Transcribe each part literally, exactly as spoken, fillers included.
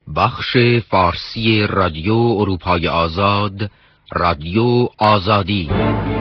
بخش فارسی رادیو اروپای آزاد، رادیو آزادی.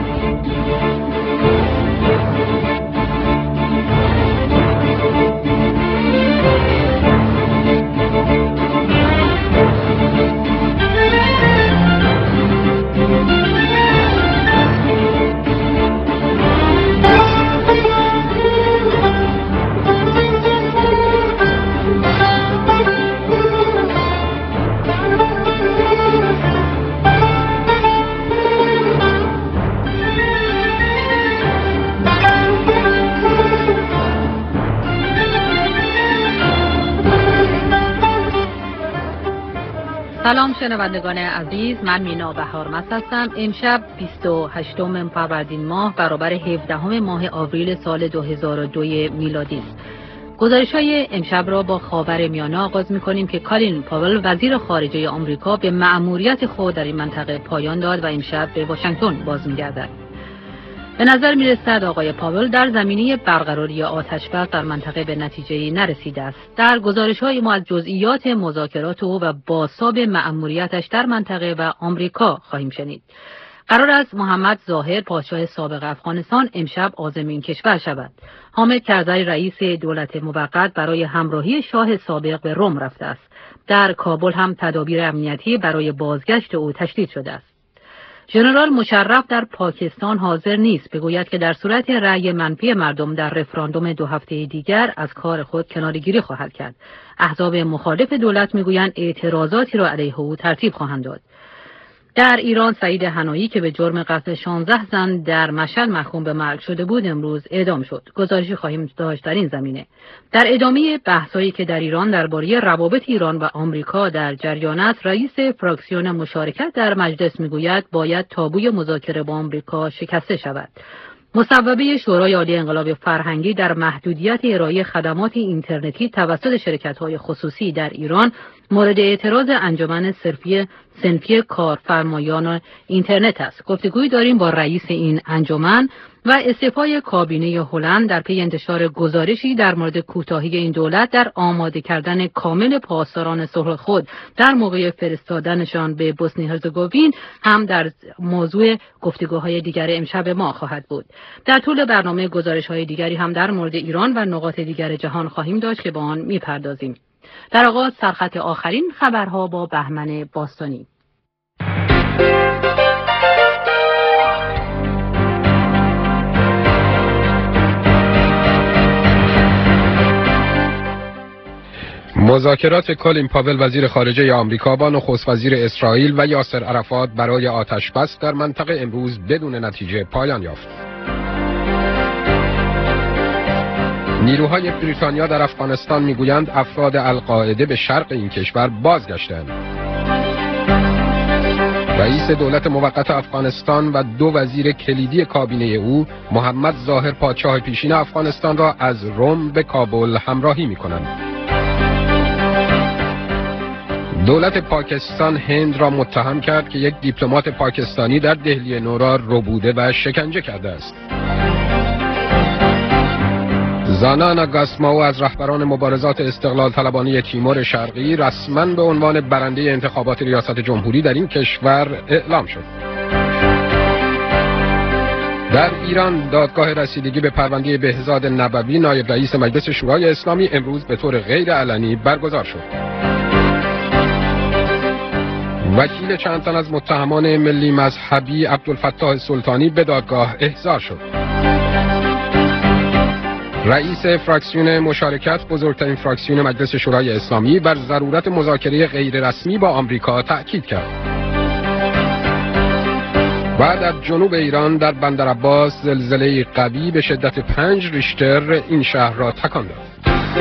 سلام شنوندگان عزیز، من مینا بهارمست هستم. امشب بیست و هشتم فروردین ماه برابر هفدهم ماه آوریل سال دو هزار و دو میلادی است. گزارش‌های امشب را با خاورمیانه آغاز می‌کنیم که کالین پاول وزیر خارجه آمریکا به مأموریت خود در این منطقه پایان داد و امشب به واشنگتن باز می‌گردد. به نظر می‌رسد آقای پاول در زمینه برقراری آتش‌بس در منطقه به نتیجه‌ای نرسیده است. در گزارش‌های ما از جزئیات مذاکرات او و بازتاب مأموریتش در منطقه و آمریکا خواهیم شنید. قرار است محمد ظاهر پادشاه سابق افغانستان امشب عازم این کشور شود. حامد کرزی رئیس دولت موقت برای همراهی شاه سابق به روم رفته است. در کابل هم تدابیر امنیتی برای بازگشت او تشدید شده است. ژنرال مشرف در پاکستان حاضر نیست بگوید که در صورت رأی منفی مردم در رفراندوم دو هفته دیگر از کار خود کناره‌گیری خواهد کرد. احزاب مخالف دولت میگویند اعتراضاتی را علیه او ترتیب خواهند داد. در ایران سعید حنایی که به جرم قتل شانزده زن در مشهد محکوم به مرگ شده بود امروز اعدام شد. گزارشی خواهیم داشت در این زمینه. در ادامه بحثایی که در ایران درباره روابط ایران و آمریکا در جریان است، رئیس فراکسیون مشارکت در مجلس میگوید باید تابوی مذاکره با آمریکا شکسته شود. مصوبه شورای عالی انقلاب فرهنگی در محدودیت ارائه خدمات اینترنتی توسط شرکت‌های خصوصی در ایران مورد اعتراض انجمن صنفی صنفی کارفرمایان اینترنت است. گفتگویی داریم با رئیس این انجمن و استعفای کابینه هلند در پی انتشار گزارشی در مورد کوتاهی این دولت در آماده کردن کامل پاسداران صلح خود در موقع فرستادنشان به بوسنی هرزگوین هم در موضوع گفتگوهای دیگر امشب ما خواهد بود. در طول برنامه گزارش‌های دیگری هم در مورد ایران و نقاط دیگر جهان خواهیم داشت که به آن می‌پردازیم. در آغاز سرخط آخرین خبرها با بهمن باستانی. مذاکرات کالین پاول وزیر خارجه آمریکا با نخست وزیر اسرائیل و یاسر عرفات برای آتش‌بس در منطقه امروز بدون نتیجه پایان یافت. نیروهای بریتانیا در افغانستان میگویند افراد القاعده به شرق این کشور بازگشتند. رئیس دولت موقت افغانستان و دو وزیر کلیدی کابینه او محمد ظاهر پادشاه پیشین افغانستان را از روم به کابل همراهی می‌کنند. دولت پاکستان هند را متهم کرد که یک دیپلمات پاکستانی در دهلی نو را ربوده و شکنجه کرده است. زانا نگاسماو از رهبران مبارزات استقلال طلبانی تیمور شرقی رسما به عنوان برنده انتخابات ریاست جمهوری در این کشور اعلام شد. در ایران دادگاه رسیدگی به پرونده بهزاد نبوی نایب رئیس مجلس شورای اسلامی امروز به طور غیر علنی برگزار شد. وکیل چند تن از متهمان ملی مذهبی عبدالفتاح سلطانی به دادگاه احضار شد. رئیس فراکسیون مشارکت بزرگترین فراکسیون مجلس شورای اسلامی بر ضرورت مذاکره غیر رسمی با آمریکا تأکید کرد. و در جنوب ایران در بندرعباس زلزله قوی به شدت پنج ریشتر این شهر را تکان داد.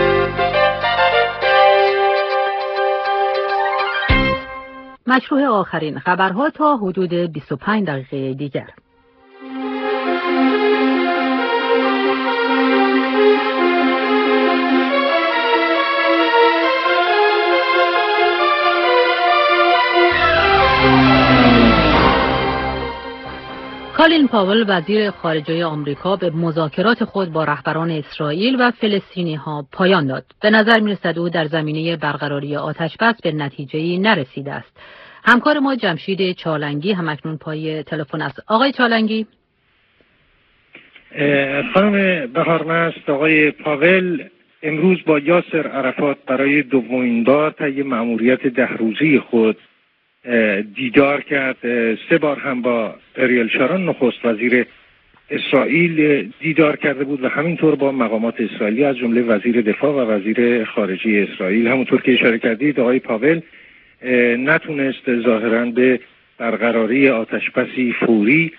مشروع آخرین خبرها تا حدود بیست و پنج دقیقه دیگر. کالین پاول وزیر خارجه آمریکا به مذاکرات خود با رهبران اسرائیل و فلسطینی‌ها پایان داد. به نظر می‌رسد او در زمینه برقراری آتش‌بس به نتیجه‌ای نرسیده است. همکار ما جمشید چالنگی همکنون پای تلفن است. آقای چالنگی، خانم بهارمست، آقای پاول امروز با یاسر عرفات برای دومین بار طی مأموریت ده روزی خود دیدار کرد. سه بار هم با اریل شارون نخست وزیر اسرائیل دیدار کرده بود و همینطور با مقامات اسرائیلی از جمله وزیر دفاع و وزیر خارجه اسرائیل. همونطور که اشاره کردید آقای پاول نتونست ظاهراً به برقراری آتشبسی فوری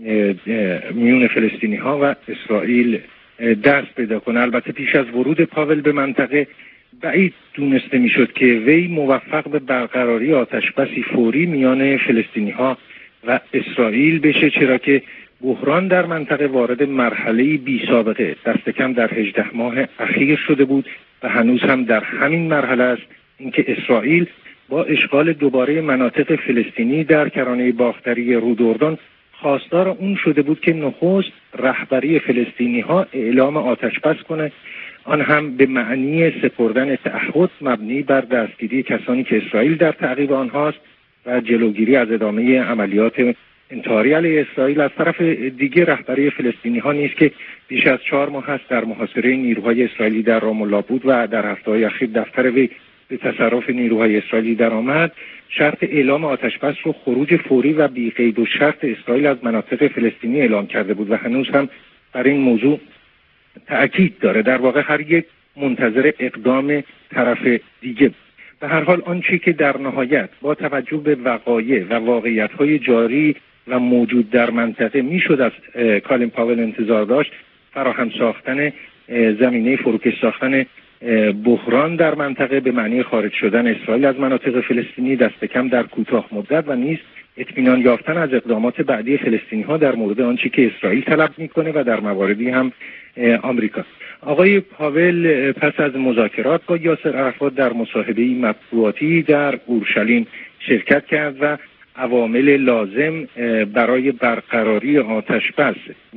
میون فلسطینی ها و اسرائیل دست پیدا کنه. البته پیش از ورود پاول به منطقه بعید دونسته میشد که وی موفق به برقراری آتشبسی فوری میان فلسطینی ها و اسرائیل بشه، چرا که بحران در منطقه وارد مرحله بی سابقه دست کم در هجده ماه اخیر شده بود و هنوز هم در همین مرحله است، اینکه اسرائیل با اشغال دوباره مناطق فلسطینی در کرانه باختری رودردان خواستار اون شده بود که نخست رهبری فلسطینی ها اعلام آتش بس کنه، آن هم به معنی سپردن تعهد مبنی بر دستگیری کسانی که اسرائیل در تعقیب آنهاست و جلوگیری از ادامه عملیات انتحاری علیه اسرائیل. از طرف دیگه رهبری فلسطینی ها نیست که بیش از چهار ماه هست در محاصره نیروهای اسرائیلی در رام الله بود و در هفته‌های اخیر دفتر وی به تصرف نیروهای اسرائیلی درآمد. شرط اعلام آتشبس رو خروج فوری و بی قید و شرط اسرائیل از مناطق فلسطینی اعلام کرده بود و هنوز هم بر این موضوع تأکید داره. در واقع هر یک منتظر اقدام طرف دیگه. به هر حال آنچه که در نهایت با توجه به وقایع و واقعیت‌های جاری و موجود در منطقه میشد از کالین پاول انتظار داشت، فراهم ساختن زمینه فروکش ساختن بحران در منطقه به معنی خارج شدن اسرائیل از مناطق فلسطینی دست کم در کوتاه مدت و نیز اطمینان یافتن از اقدامات بعدی فلسطینی ها در مورد آنچه که اسرائیل طلب میکنه و در مواردی هم آمریکا. آقای پاول پس از مذاکرات با یاسر عرفات در مصاحبه‌ای مطبوعاتی در اورشلیم شرکت کرد و عوامل لازم برای برقراری آتشبس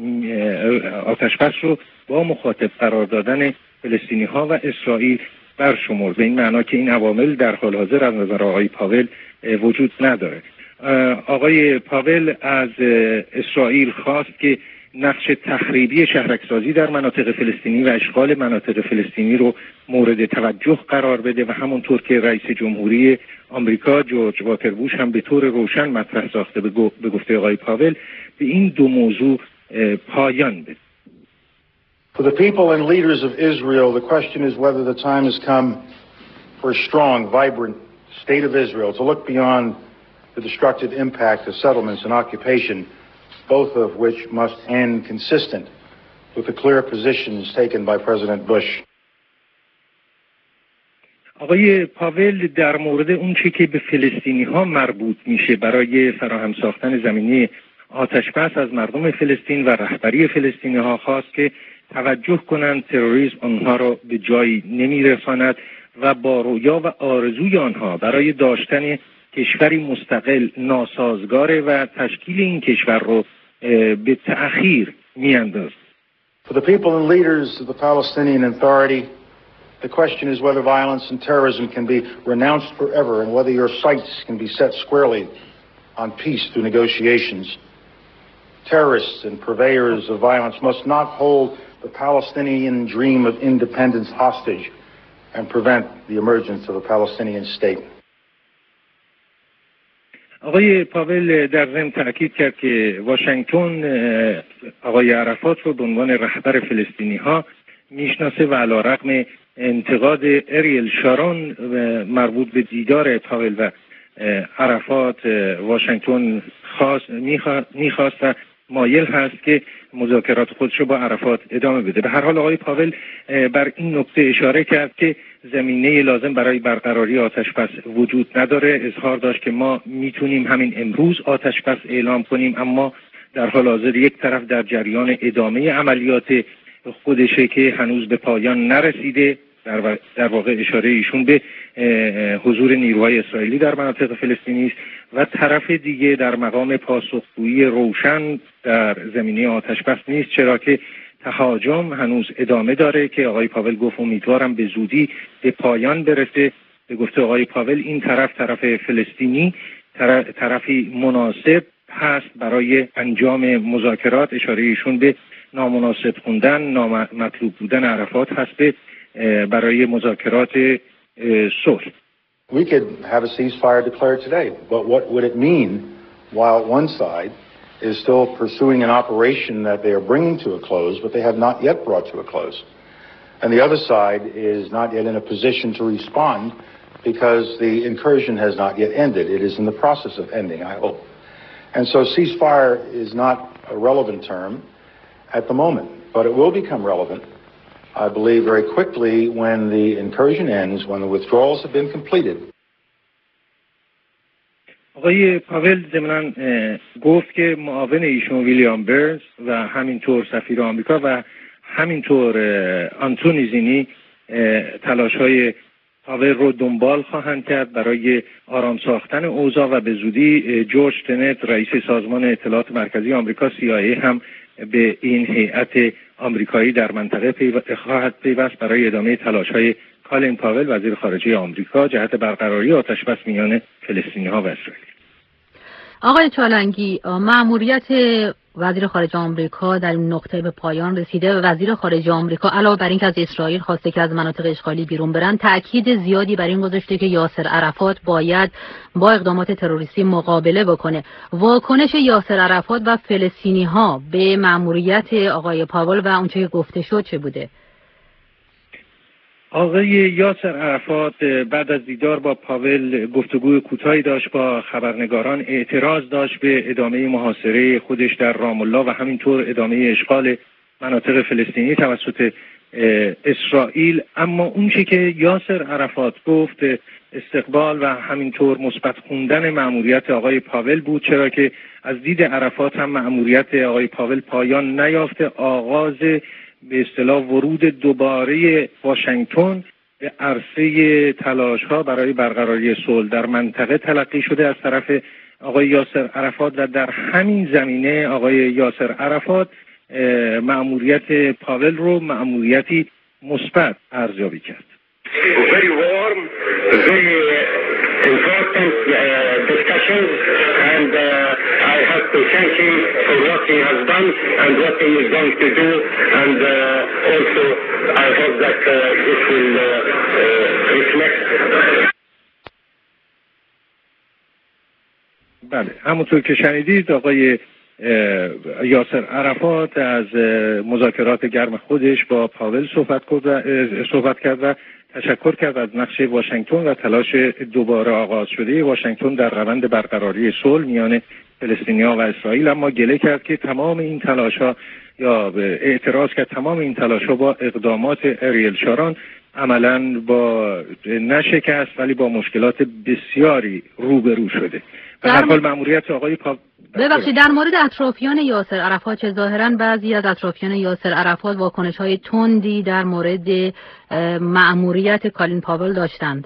آتشبس رو با مخاطب قرار دادن فلسطینی ها و اسرائیل برشمرد، به این معنا که این عوامل در حال حاضر از نظر آقای پاول وجود نداره. آقای پاول از اسرائیل خواست که نقش تخریبی شهرکسازی در مناطق فلسطینی و اشغال مناطق فلسطینی رو مورد توجه قرار بده و همونطور که رئیس جمهوری آمریکا جورج واکر بوش هم به طور روشن مطرح ساخته به گفته آقای پاول به این دو موضوع پایان بده. For the people and leaders of Israel, the question is whether the time has come for a strong, vibrant state of Israel to look beyond the destructive impact of settlements and occupation, both of which must end consistent with the clear positions taken by President Bush. آقای پاول در مورد اون چی که به فلسطینی ها مربوط میشه برای فراهم ساختن زمینه آتشبس از مردم فلسطین و رهبری فلسطینی ها خواست که توجه کنند تروریسم آنها را به جایی نمیرساند و با رویا و آرزوی آنها برای داشتن کشوری مستقل ناسازگاره و تشکیل این کشور رو به تأخیر میاندازد. For the people and leaders of the Palestinian Authority, the question is whether violence and terrorism can be renounced forever and whether your sights can be set squarely on peace through negotiations. Terrorists and purveyors of violence must not hold the Palestinian dream of independence hostage and prevent the emergence of a Palestinian state. آقای پاول در ضمن تأکید کرد که واشنگتن آقای عرفات رو به عنوان رهبر فلسطینی ها میشناسه و علیرغم انتقاد اریل شارون مربوط به دیدار پاول و عرفات، واشنگتن خواست میخواست و مایل هست که مذاکرات خودش رو با عرفات ادامه بده. به هر حال آقای پاول بر این نکته اشاره کرد که زمینه لازم برای برقراری آتشبس وجود نداره. اظهار داشت که ما میتونیم همین امروز آتشبس اعلام کنیم، اما در حال حاضر یک طرف در جریان ادامه عملیات خودشه که هنوز به پایان نرسیده در, در واقع اشاره ایشون به حضور نیروهای اسرائیلی در مناطق فلسطینی است و طرف دیگه در مقام پاسخگویی روشن در زمینه آتش بس نیست، چرا که تهاجم هنوز ادامه داره که آقای پاول گفت امیدوارم به زودی به پایان برسه. به گفته آقای پاول این طرف طرف فلسطینی طرفی مناسب هست برای انجام مذاکرات. اشاره ایشون به نامناسب خوندن، نامطلوب بودن عرفات هست به برای مذاکرات صلح. We could have a ceasefire declared today, but what would it mean while one side is still pursuing an operation that they are bringing to a close, but they have not yet brought to a close? And the other side is not yet in a position to respond because the incursion has not yet ended. It is in the process of ending, I hope. And so ceasefire is not a relevant term at the moment, but it will become relevant, I believe, very quickly when the incursion ends, when the withdrawals have been completed. آقای پاول ضمناً گفت که معاون ایشون ویلیام برنز و همینطور سفیر آمریکا و همینطور آنتونی زینی تلاش‌های پاول رو دنبال خواهند کرد برای آرام ساختن اوضاع و به زودی جورج تنت رئیس سازمان اطلاعات مرکزی آمریکا سی آی ای هم به این هیئت آمریکایی در منطقه پیو... خواهد پیوست برای ادامه تلاش‌های کالین پاول وزیر خارجه آمریکا جهت برقراری آتش‌بس میان فلسطینی‌ها و اسرائیل. آقای چالنگی، مأموریت وزیر خارجه آمریکا در این نقطه به پایان رسیده و وزیر خارجه آمریکا علاوه بر اینکه از اسرائیل خواسته که از مناطق اشغالی بیرون برن، تأکید زیادی بر این گذاشته که یاسر عرفات باید با اقدامات تروریستی مقابله بکنه. واکنش یاسر عرفات و فلسطینی‌ها به مأموریت آقای پاول و اونچه که گفته شد چه بوده؟ آقای یاسر عرفات بعد از دیدار با پاول گفتگوی کوتاهی داشت با خبرنگاران، اعتراض داشت به ادامه محاصره خودش در رام الله و همینطور ادامه اشغال مناطق فلسطینی توسط اسرائیل. اما اون چی که یاسر عرفات گفت استقبال و همینطور مثبت خوندن مأموریت آقای پاول بود، چرا که از دید عرفات هم مأموریت آقای پاول پایان نیافته. آغاز به اصطلاح ورود دوباره واشنگتن به عرصه تلاش‌ها برای برقراری صلح در منطقه تلقی شده از طرف آقای یاسر عرفات و در همین زمینه آقای یاسر عرفات مأموریت پاول رو مأموریتی مثبت ارزیابی کرد. Very warm, very important uh, discussions, and uh, I have to thank him for what he has done and what he is going to do, and uh, also I hope that uh, this will uh, uh, reflect. بله، همونطور که شنیدید آقای یاسر عرفات از مذاکرات گرم خودش با پاول صحبت کرد صحبت کرد و تشکر کرد از نقش واشنگتن و تلاش دوباره آغاز شده واشنگتن در روند برقراری صلح میان فلسطینی‌ها و اسرائیل. اما گله کرد که تمام این تلاش‌ها یا اعتراض کرد تمام این تلاش‌ها با اقدامات اریل شارون عملاً با نشکست ولی با مشکلات بسیاری روبرو شده. به هر حال مأموریت آقای پا... ببخشید در مورد اطرافیان یاسر عرفات چه ظاهراً بعضی از اطرافیان یاسر عرفات واکنش‌های تندی در مورد مأموریت کالین پاول داشتند.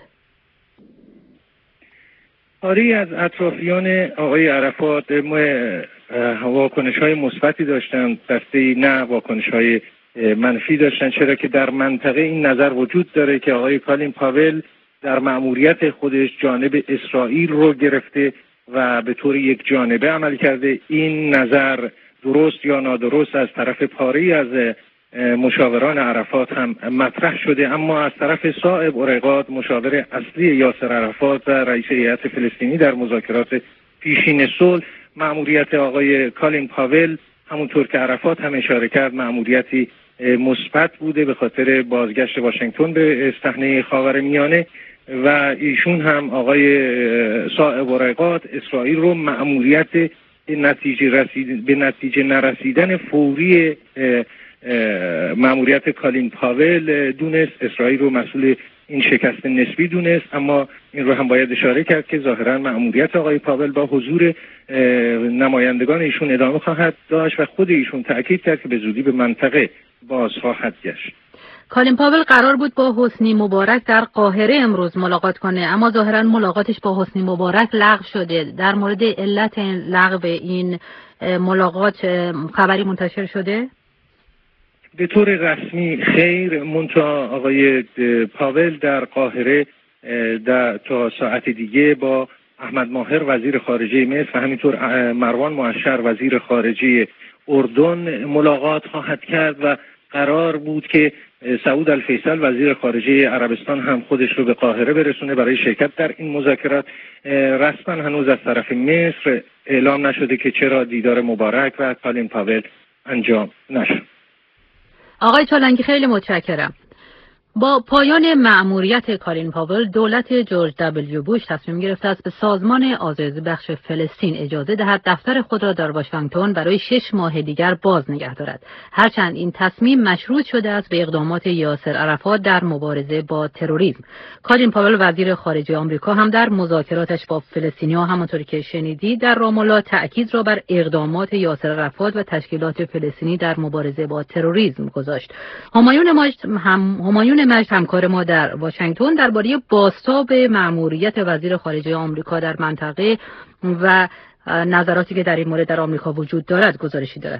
آری از اطرافیان آقای عرفات واکنش‌های مثبتی داشتند، دسته نه واکنش‌های منفی داشتند، چرا که در منطقه این نظر وجود داره که آقای کالین پاول در مأموریت خودش جانب اسرائیل رو گرفته و به طور یک جانبه عمل کرده. این نظر درست یا نادرست از طرف پاری از مشاوران عرفات هم مطرح شده، اما از طرف صائب اورقاد مشاور اصلی یاسر عرفات و رئیس هیئت فلسطینی در مذاکرات پیشین صلح، مأموریت آقای کالین پاول همونطور که عرفات هم اشاره کرد مأموریتی مثبت بوده به خاطر بازگشت واشنگتن به صحنه خاورمیانه و ایشون هم آقای صائب اورقاد اسرائیل رو مأموریت به نتیجه رسید به نتیجه نرسیدن فوری مأموریت کالین پاول دونست، اسرائیل رو مسئول این شکست نسبی دونست. اما این رو هم باید اشاره کرد که ظاهرا مأموریت آقای پاول با حضور نمایندگان ایشون ادامه خواهد داشت و خود ایشون تأکید کرد که به زودی به منطقه باز خواهد گشت. کالین پاول قرار بود با حسنی مبارک در قاهره امروز ملاقات کنه، اما ظاهرا ملاقاتش با حسنی مبارک لغو شده. در مورد علت لغو این ملاقات خبری منتشر شده؟ به طور رسمی خیر، منتها آقای پاول در قاهره در تا ساعت دیگه با احمد ماهر وزیر خارجه مصر و همینطور مروان مؤشر وزیر خارجه اردن ملاقات خواهد کرد و قرار بود که سعود الفیصل وزیر خارجه عربستان هم خودش رو به قاهره برسونه برای شرکت در این مذاکرات. رسما هنوز از طرف مصر اعلام نشده که چرا دیدار مبارک و کالین پاول انجام نشد. آقای چالنگی خیلی متشکرم. با پایان مأموریت کالین پاول، دولت جورج دبلیو بوش تصمیم گرفته است به سازمان آزادی بخش فلسطین اجازه دهد دفتر خود را در واشنگتن برای شش ماه دیگر باز نگه دارد. هرچند این تصمیم مشروط شده است به اقدامات یاسر عرفات در مبارزه با تروریسم. کالین پاول وزیر خارجه آمریکا هم در مذاکراتش با فلسطینی‌ها همانطور که شنیدی در رامالله تأکید را بر اقدامات یاسر عرفات و تشکیلات فلسطینی در مبارزه با تروریسم گذاشت. همایون مجد هم همایون مجد همکار ما در واشنگتن درباره بازتاب مأموریت وزیر خارجه آمریکا در منطقه و نظراتی که در این مورد در آمریکا وجود دارد گزارشی دارد.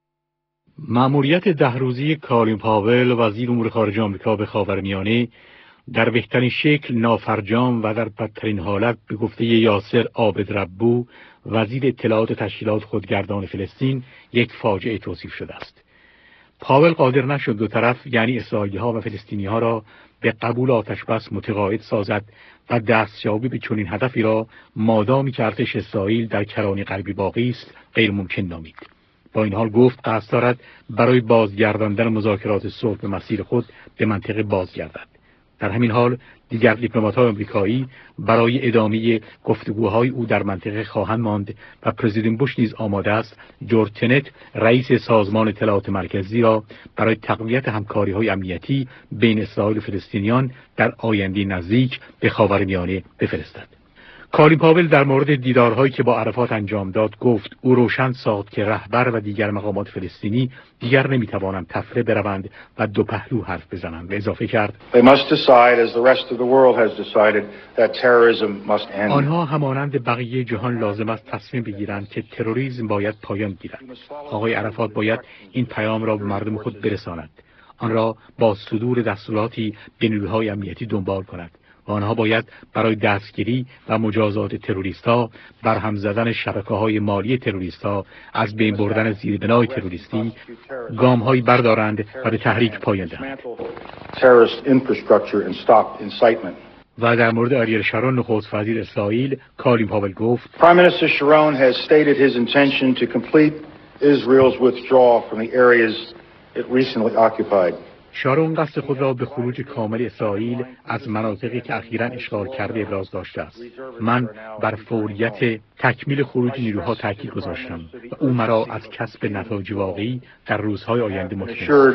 مأموریت ده روزی کالین پاول وزیر امور خارجه آمریکا به خاورمیانه در بهترین شکل نافرجام و در بدترین حالت به گفته یاسر عابد ربو وزیر اطلاعات تشکیلات خودگردان فلسطین یک فاجعه توصیف شده است. پاول قادر نشد دو طرف یعنی اسرائیلی‌ها و فلسطینی‌ها را به قبول آتش بس متقاعد سازد و دستیابی به چنین هدفی را مادامی که ارتش اسرائیل در کرانه غربی باقی است غیر ممکن نامید. با این حال گفت قصد دارد برای بازگرداندن مذاکرات صلح به مسیر خود به منطقه بازگردد. در همین حال دیگر دیپلمات‌های آمریکایی برای ادامه گفتگوهای او در منطقه خواهند ماند و پرزیدنت بوش نیز آماده است جورج تنت رئیس سازمان اطلاعات مرکزی را برای تقویت همکاری‌های امنیتی بین اسرائیل و فلسطینیان در آینده نزدیک به خاورمیانه بفرستد. کالین پاول در مورد دیدارهایی که با عرفات انجام داد گفت او روشن ساخت که رهبر و دیگر مقامات فلسطینی دیگر نمیتوانند تفره بروند و دو پهلو حرف بزنند و اضافه کرد آنها همانند بقیه جهان لازم است تصمیم بگیرند که تروریسم باید پایان گیرد. آقای عرفات باید این پیام را به مردم خود برساند، آن را با صدور دستوراتی به نیروهای امنیتی دنبال کند و آنها باید برای دستگیری و مجازات تروریست‌ها، برهم زدن شبکه‌های مالی تروریست‌ها، از بین بردن زیربنای تروریستی گام‌هایی بردارند و به تحریک پایان دهند. و در مورد آریل شارون نخست وزیر اسرائیل کالین پاول گفت Prime Minister Sharon has stated his intention to complete Israel's withdrawal from the areas it recently occupied. شارون قصد خود را به خروج کامل اسرائیل از مناطقی که اخیراً اشغال کرده ابراز داشته است. من بر فوریت تکمیل خروج نیروها تاکید گذاشتم و او مرا از کسب نتایج واقعی در روزهای آینده مطمئن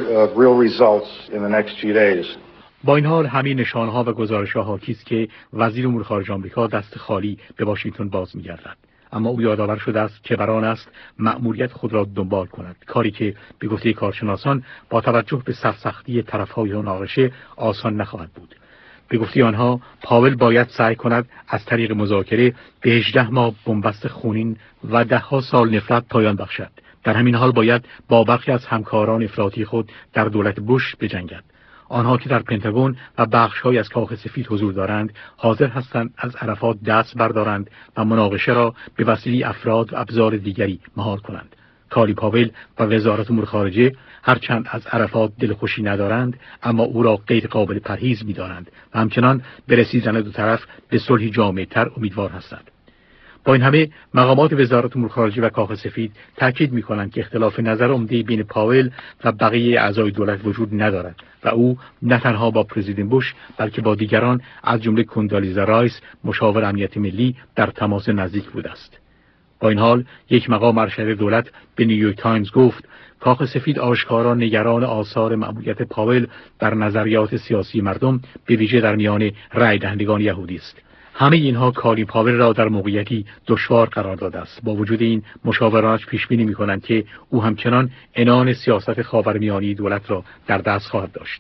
است. با این حال همین نشانها و گزارش‌ها حاکی است که وزیر امور خارجه آمریکا دست خالی به واشنگتن باز می‌گردد. اما او یادآور شده است که قرار است مأموریت خود را دنبال کند، کاری که به گفته کارشناسان با توجه به سرسختی طرف‌های مناقشه آسان نخواهد بود. به گفته آنها پاول باید سعی کند از طریق مذاکره به هجده ماه بنبست خونین و ده‌ها سال نفرت پایان بخشد. در همین حال باید با برخی از همکاران افراطی خود در دولت بوش بجنگد. آنها که در پنتاگون و بخش‌های از کاخ سفید حضور دارند حاضر هستند از عرفات دست بردارند و مناقشه را به وسیله افراد و ابزار دیگری مهار کنند. کالین پاول و وزارت امور خارجه هرچند از عرفات دلخوشی ندارند اما او را غیر قابل پرهیز می‌دانند و همچنان به رسیدن دو طرف به صلحی جامع‌تر امیدوار هستند. با این همه مقامات وزارت امور خارجه و کاخ سفید تاکید می‌کنند که اختلاف نظر عمده بین پاول و بقیه اعضای دولت وجود ندارد و او نه تنها با پرزیدنت بوش بلکه با دیگران از جمله کندالیزا رایس مشاور امنیت ملی در تماس نزدیک بوده است. با این حال یک مقام ارشد دولت به نیویورک تایمز گفت کاخ سفید آشکارا نگران آثار مأموریت پاول بر نظریات سیاسی مردم به ویژه در میان رای دهندگان یهودی است. همه اینها کالین پاول را در موقعیتی دشوار قرار داده است. با وجود این مشاورانش پیش بینی می‌کنند که او همچنان عنان سیاست خاورمیانه دولت را در دست خواهد داشت.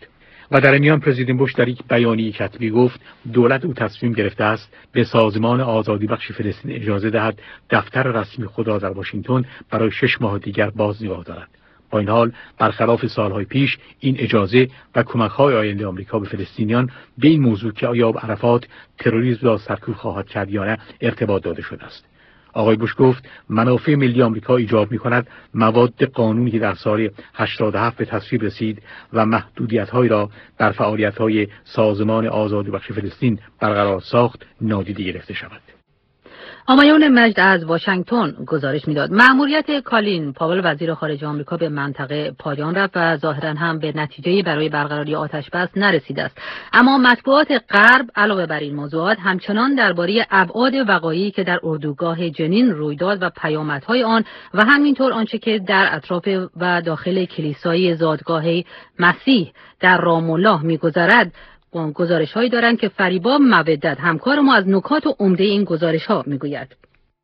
و در میان پرزیدنت بوش در یک بیانیه کتبی گفت دولت او تصمیم گرفته است به سازمان آزادی بخش فلسطین اجازه دهد دفتر رسمی خود را در واشنگتن برای شش ماه دیگر باز نگاه دارد. با این حال برخلاف سالهای پیش این اجازه و کمک‌های آینده آمریکا به فلسطینیان به این موضوع که آیا عرفات تروریسم را سرکوب خواهد کرد یا نه ارتباط داده شده است. آقای بوش گفت منافع ملی آمریکا ایجاب می‌کند مواد قانونی که در سال هشتاد و هفت به تصویب رسید و محدودیت‌هایی را در فعالیت‌های سازمان آزادی بخش فلسطین برقرار ساخت نادیده گرفته شود. همایون مجد از واشنگتن گزارش میداد مأموریت کالین پاول وزیر خارجه آمریکا به منطقه پایان رفت و ظاهراً هم به نتیجه برای برقراری آتشبس نرسیده است. اما مطبوعات غرب علاوه بر این موضوعات همچنان درباره ابعاد وقایعی که در اردوگاه جنین روی داد و پیامدهای آن و همینطور آنچه که در اطراف و داخل کلیسای زادگاه مسیح در رام الله می‌گذرد گزارش هایی دارند که فریبا مودت همکار ما از نکات و عمده این گزارش ها میگوید.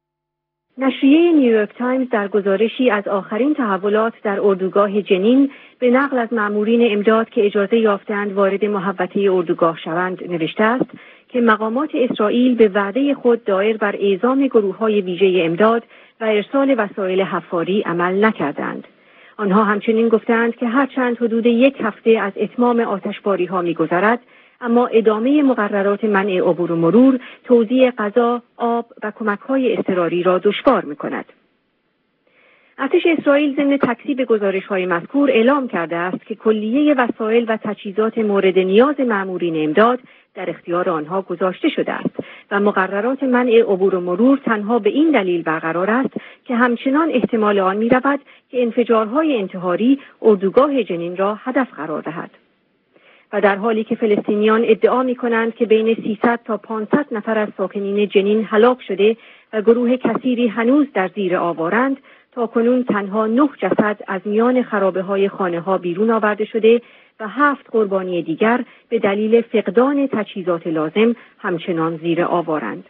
نشریه نیویورک تایمز در گزارشی از آخرین تحولات در اردوگاه جنین به نقل از مأمورین امداد که اجازه یافتند وارد محوطه اردوگاه شوند نوشته است که مقامات اسرائیل به وعده خود دایر بر اعزام گروه‌های ویژه امداد و ارسال وسایل حفاری عمل نکردند. آنها همچنین گفتند که هرچند حدود یک هفته از اتمام آتشباری‌ها می‌گذرد، اما ادامه مقررات منع عبور و مرور، توزیع غذا، آب و کمک‌های اضطراری را دشوار می‌کند. ارتش اسرائیل ضمن تکذیب گزارش‌های مذکور اعلام کرده است که کلیه وسایل و تجهیزات مورد نیاز مأمورین امداد در اختیار آنها گذاشته شده است و مقررات منع عبور و مرور تنها به این دلیل برقرار است که همچنان احتمال آن می‌رود که انفجارهای انتحاری اردوگاه جنین را هدف قرار دهد. و در حالی که فلسطینیان ادعا می‌کنند که بین سیصد تا پانصد نفر از ساکنین جنین هلاک شده و گروه کثیری هنوز در زیر آوارند، تا کنون تنها نه جسد از میان خرابه‌های خانه‌ها بیرون آورده شده و هفت قربانی دیگر به دلیل فقدان تجهیزات لازم همچنان زیر آوارند.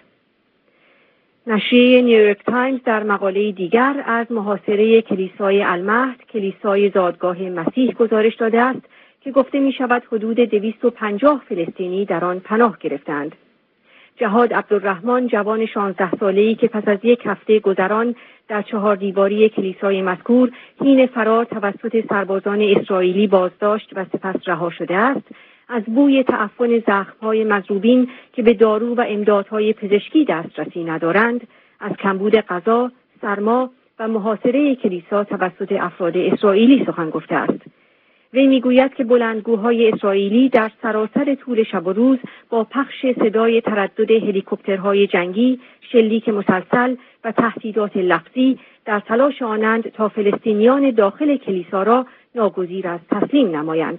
نشریه نیویورک تایمز در مقاله دیگر از محاصره کلیسای المهد، کلیسای زادگاه مسیح گزارش داده است که گفته می شود حدود دویست و پنجاه فلسطینی در آن پناه گرفتند. جهاد عبدالرحمن، جوان شانزده ساله‌ای که پس از یک هفته گذران در چهار دیواری کلیسای مذکور حین فرار توسط سربازان اسرائیلی بازداشت و سپس رها شده است، از بوی تعفن زخم‌های مضروبین که به دارو و امدادهای پزشکی دسترسی ندارند، از کمبود غذا، سرما و محاصره کلیسا توسط افراد اسرائیلی سخن گفته است. وی میگوید که بلندگوهای اسرائیلی در سراسر طول شب و روز با پخش صدای تردد هلیکوپترهای جنگی، شلیک مسلسل و تهدیدات لفظی در تلاش آنند تا فلسطینیان داخل کلیسا را ناگزیر از تسلیم نمایند.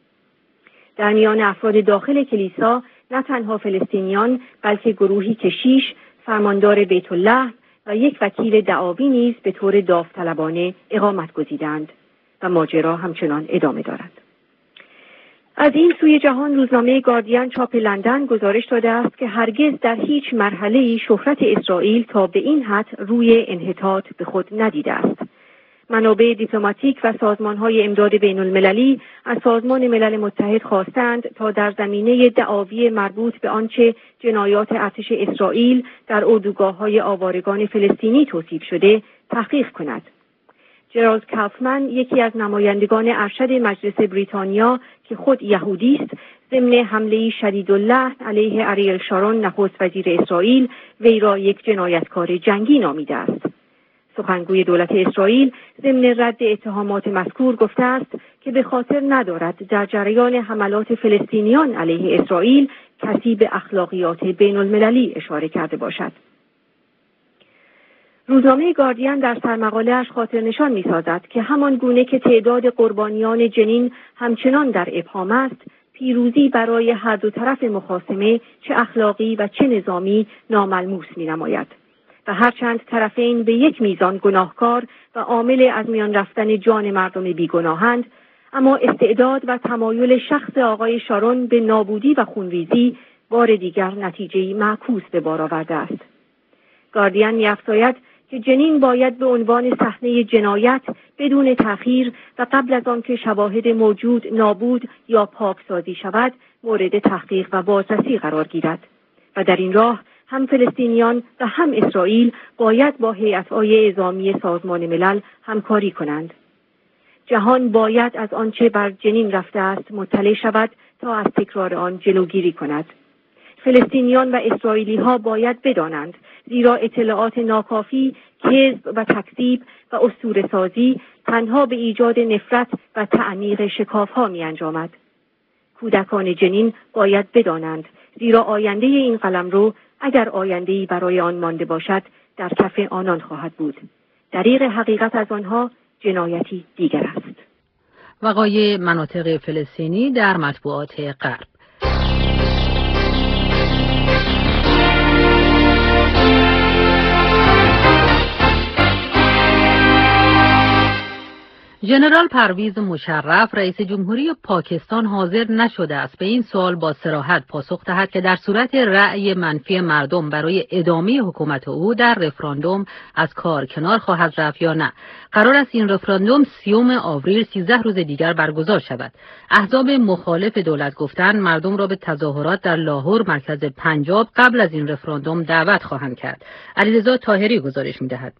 در میان افراد داخل کلیسا نه تنها فلسطینیان بلکه گروهی کشیش، فرماندار بیت الله و یک وکیل دعاوی نیز به طور داوطلبانه اقامت گزیدند و ماجرا همچنان ادامه دارد. از این سوی جهان روزنامه گاردین چاپ لندن گزارش داده است که هرگز در هیچ مرحله‌ای شهرت اسرائیل تا به این حد روی انحطاط به خود ندیده است. منابع دیپلماتیک و سازمان‌های امداد بین‌المللی از سازمان ملل متحد خواستند تا در زمینه دعاوی مربوط به آنچه جنایات ارتش اسرائیل در اردوگاه‌های آوارگان فلسطینی توصیف شده تحقیق کند. جرالد کافمن، یکی از نمایندگان ارشد مجلس بریتانیا که خود یهودی است، ضمن حمله شدیداللحن علیه اریل شارون نخست وزیر اسرائیل وی را یک جنایتکار جنگی نامیده است. سخنگوی دولت اسرائیل ضمن رد اتهامات مذکور گفته است که به خاطر ندارد در جریان حملات فلسطینیان علیه اسرائیل کسی به اخلاقیات بین المللی اشاره کرده باشد. روزنامه گاردین در سرمقاله‌اش خاطر نشان می‌سازد که همان گونه که تعداد قربانیان جنین همچنان در ابهام است، پیروزی برای هر دو طرف مخاصمه چه اخلاقی و چه نظامی ناملموس می‌نماید. و هرچند طرفین به یک میزان گناهکار و عامل از میان رفتن جان مردم بیگناهند، اما استعداد و تمایل شخص آقای شارون به نابودی و خونریزی بار دیگر نتیجه‌ای معکوس به بار آورده است. گاردین می‌افزاید که جنین باید به عنوان صحنه جنایت بدون تأخیر و قبل از آن که شواهد موجود نابود یا پاکسازی شود مورد تحقیق و بازرسی قرار گیرد و در این راه هم فلسطینیان و هم اسرائیل باید با هیئت‌های اعزامی سازمان ملل همکاری کنند. جهان باید از آنچه بر جنین رفته است مطلع شود تا از تکرار آن جلوگیری کند. فلسطینیان و اسرائیلی ها باید بدانند، زیرا اطلاعات ناکافی، کذب و تکذیب و اسطوره سازی تنها به ایجاد نفرت و تعمیق شکاف ها می انجامد. کودکان جنین باید بدانند، زیرا آینده این قلمرو اگر آینده‌ای برای آن مانده باشد در کف آنان خواهد بود. دریغ حقیقت از آنها جنایتی دیگر است. وقایع مناطق فلسطینی در مطبوعات غرب. ژنرال پرویز مشرف رئیس جمهوری پاکستان حاضر نشده است به این سوال با صراحت پاسخ دهد که در صورت رأی منفی مردم برای ادامه حکومت او در رفراندوم از کار کنار خواهد رفت یا نه. قرار است این رفراندوم سیوم آوریل سیزده روز دیگر برگزار شود. احزاب مخالف دولت گفتند مردم را به تظاهرات در لاهور مرکز پنجاب قبل از این رفراندوم دعوت خواهند کرد. علیرضا طاهری گزارش می‌دهد.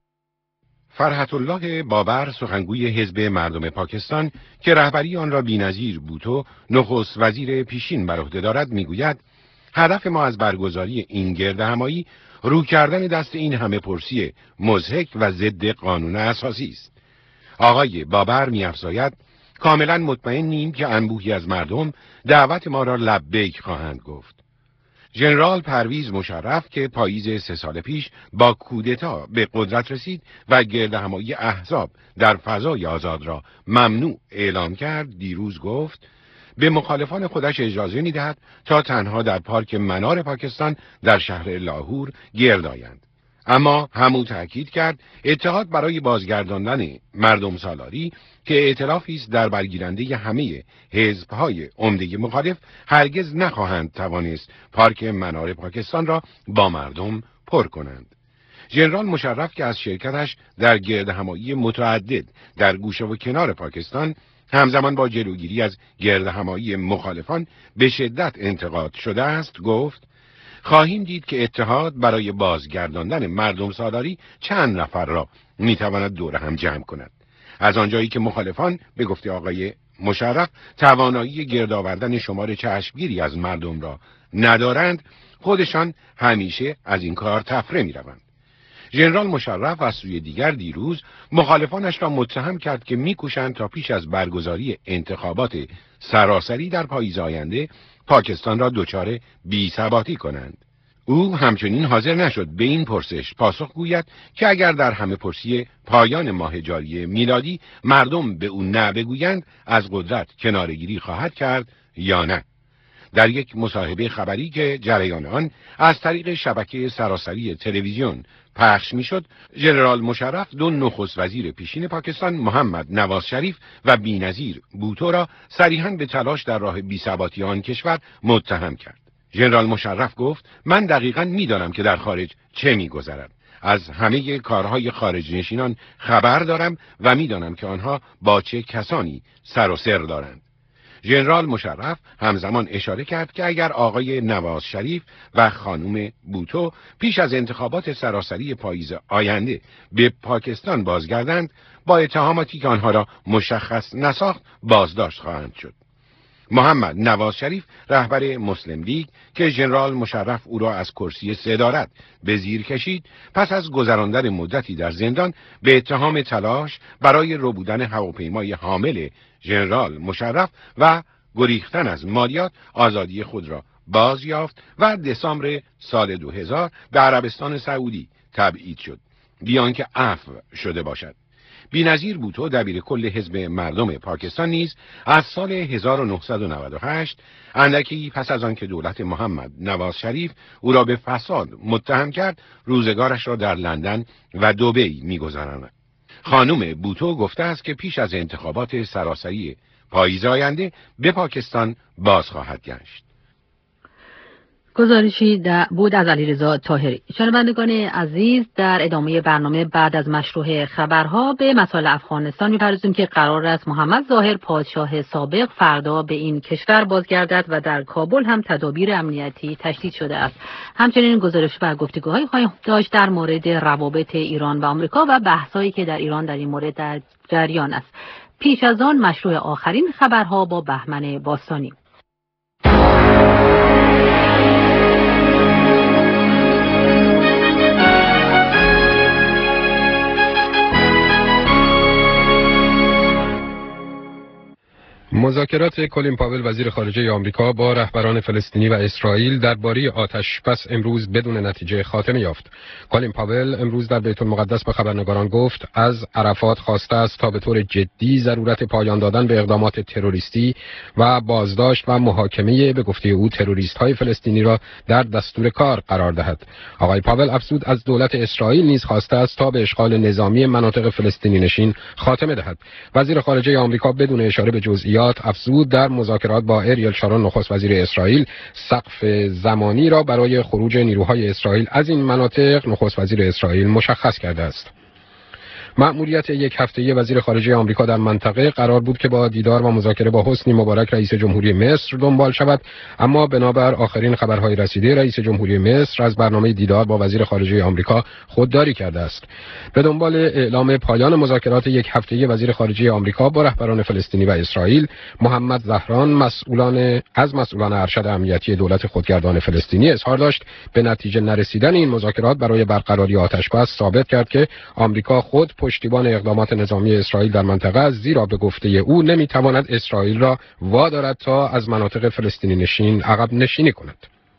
فرحت الله بابر سخنگوی حزب مردم پاکستان که رهبری آن را بی‌نظیر بوتو نخست وزیر پیشین بر عهده دارد میگوید هدف ما از برگزاری این گردهمایی رو کردن دست این همه پرسی مضحک و ضد قانون اساسی است. آقای بابر می‌افزاید کاملا مطمئنیم که انبوهی از مردم دعوت ما را لبیک خواهند گفت. ژنرال پرویز مشرف که پاییز سه سال پیش با کودتا به قدرت رسید و گردهمایی احزاب در فضای آزاد را ممنوع اعلام کرد، دیروز گفت به مخالفان خودش اجازه می‌دهد تا تنها در پارک منار پاکستان در شهر لاهور گرد آیند. اما همو تأکید کرد اتحاد برای بازگرداندن مردم سالاری که ائتلافی است در برگیرنده همه حزب‌های عمده مخالف هرگز نخواهند توانست پارک منار پاکستان را با مردم پر کنند. ژنرال مشرف که از شرکتش در گردهمایی متعدد در گوشه و کنار پاکستان همزمان با جلوگیری از گردهمایی مخالفان به شدت انتقاد شده است، گفت خواهیم دید که اتحاد برای بازگرداندن مردم سالاری چند نفر را میتواند دور هم جمع کند. از آنجایی که مخالفان به گفته آقای مشرف توانایی گرد آوردن شمار چشمگیری از مردم را ندارند، خودشان همیشه از این کار تفره میروند. ژنرال مشرف از سوی دیگر دیروز مخالفانش را متهم کرد که میکوشند تا پیش از برگزاری انتخابات سراسری در پاییز آینده پاکستان را دچار بی‌ثباتی کنند. او همچنین حاضر نشد به این پرسش پاسخ گوید که اگر در همه پرسی پایان ماه جاری میلادی مردم به او نه بگویند از قدرت کنارگیری خواهد کرد یا نه. در یک مصاحبه خبری که جریان آن از طریق شبکه سراسری تلویزیون پخش میشد، ژنرال مشرف دو نخست وزیر پیشین پاکستان محمد نواز شریف و بی‌نظیر بوتو را صریحاً به تلاش در راه بی‌ثباتی آن کشور متهم کرد. ژنرال مشرف گفت من دقیقاً میدانم که در خارج چه میگذرد. از همه کارهای خارج نشینان خبر دارم و میدانم که آنها با چه کسانی سر و سر دارند. ژنرال مشرف همزمان اشاره کرد که اگر آقای نواز شریف و خانم بوتو پیش از انتخابات سراسری پاییز آینده به پاکستان بازگردند، با اتهاماتی که آنها را مشخص نساخت بازداشت خواهند شد. محمد نواز شریف رهبر مسلم لیگ که ژنرال مشرف او را از کرسی صدارت به زیر کشید، پس از گذراندن مدتی در زندان به اتهام تلاش برای ربودن هواپیمای حامل ژنرال مشرف و گریختن از مالیات آزادی خود را باز یافت و دسامبر سال دو هزار به عربستان سعودی تبعید شد، بیان که عفو شده باشد. بی‌نظیر بوتو دبیر کل حزب مردم پاکستان نیز از سال هزار و نهصد و نود و هشت اندکی پس از آن که دولت محمد نواز شریف او را به فساد متهم کرد، روزگارش را در لندن و دبی می‌گذراند. خانم بوتو گفته است که پیش از انتخابات سراسری پاییز آینده به پاکستان باز خواهد گشت. گزارشی بود از علیرضا طاهری. شنوندگان عزیز، در ادامه برنامه بعد از مشروع خبرها به مسائل افغانستان می‌پردازیم که قرار است محمد ظاهر پادشاه سابق فردا به این کشور بازگردد و در کابل هم تدابیر امنیتی تشدید شده است. همچنین گزارش و گفتگوهای خواهیم داشت در مورد روابط ایران و آمریکا و بحثایی که در ایران در این مورد در جریان است. پیش از آن مشروع آخرین خبرها با بهمن باستانی. مذاکرات کلین پاول وزیر خارجه آمریکا با رهبران فلسطینی و اسرائیل درباره آتش‌بس امروز بدون نتیجه خاتمه یافت. کلین پاول امروز در بیت المقدس به خبرنگاران گفت از عرفات خواسته است تا به طور جدی ضرورت پایان دادن به اقدامات تروریستی و بازداشت و محاکمه به گفته او تروریست‌های فلسطینی را در دستور کار قرار دهد. آقای پاول افزود از دولت اسرائیل نیز خواسته است تا به اشغال نظامی مناطق فلسطینی نشین خاتمه دهد. وزیر خارجه آمریکا بدون اشاره به جزئیات افزود در مذاکرات با اریل شارون نخست وزیر اسرائیل سقف زمانی را برای خروج نیروهای اسرائیل از این مناطق نخست وزیر اسرائیل مشخص کرده است. مأموریت یک هفته‌ای وزیر خارجه آمریکا در منطقه قرار بود که با دیدار و مذاکره با حسنی مبارک رئیس جمهوری مصر دنبال شود، اما بنابر آخرین خبرهای رسیده رئیس جمهوری مصر از برنامه دیدار با وزیر خارجه آمریکا خودداری کرده است. به دنبال اعلام پایان مذاکرات یک هفته‌ای وزیر خارجه آمریکا با رهبران فلسطینی و اسرائیل، محمد زهران مسئولان از مسئولان ارشد امنیتی دولت خودگردان فلسطینی اظهار داشت به نتیجه نرسیدن این مذاکرات برای برقراری آتش‌بس ثابت کرد که آمریکا خود پشتیبان اقدامات نظامی اسرائیل در منطقه است، زیرا به گفته او نمیتواند اسرائیل را وادارد تا از مناطق فلسطینی نشین عقب نشینی کند.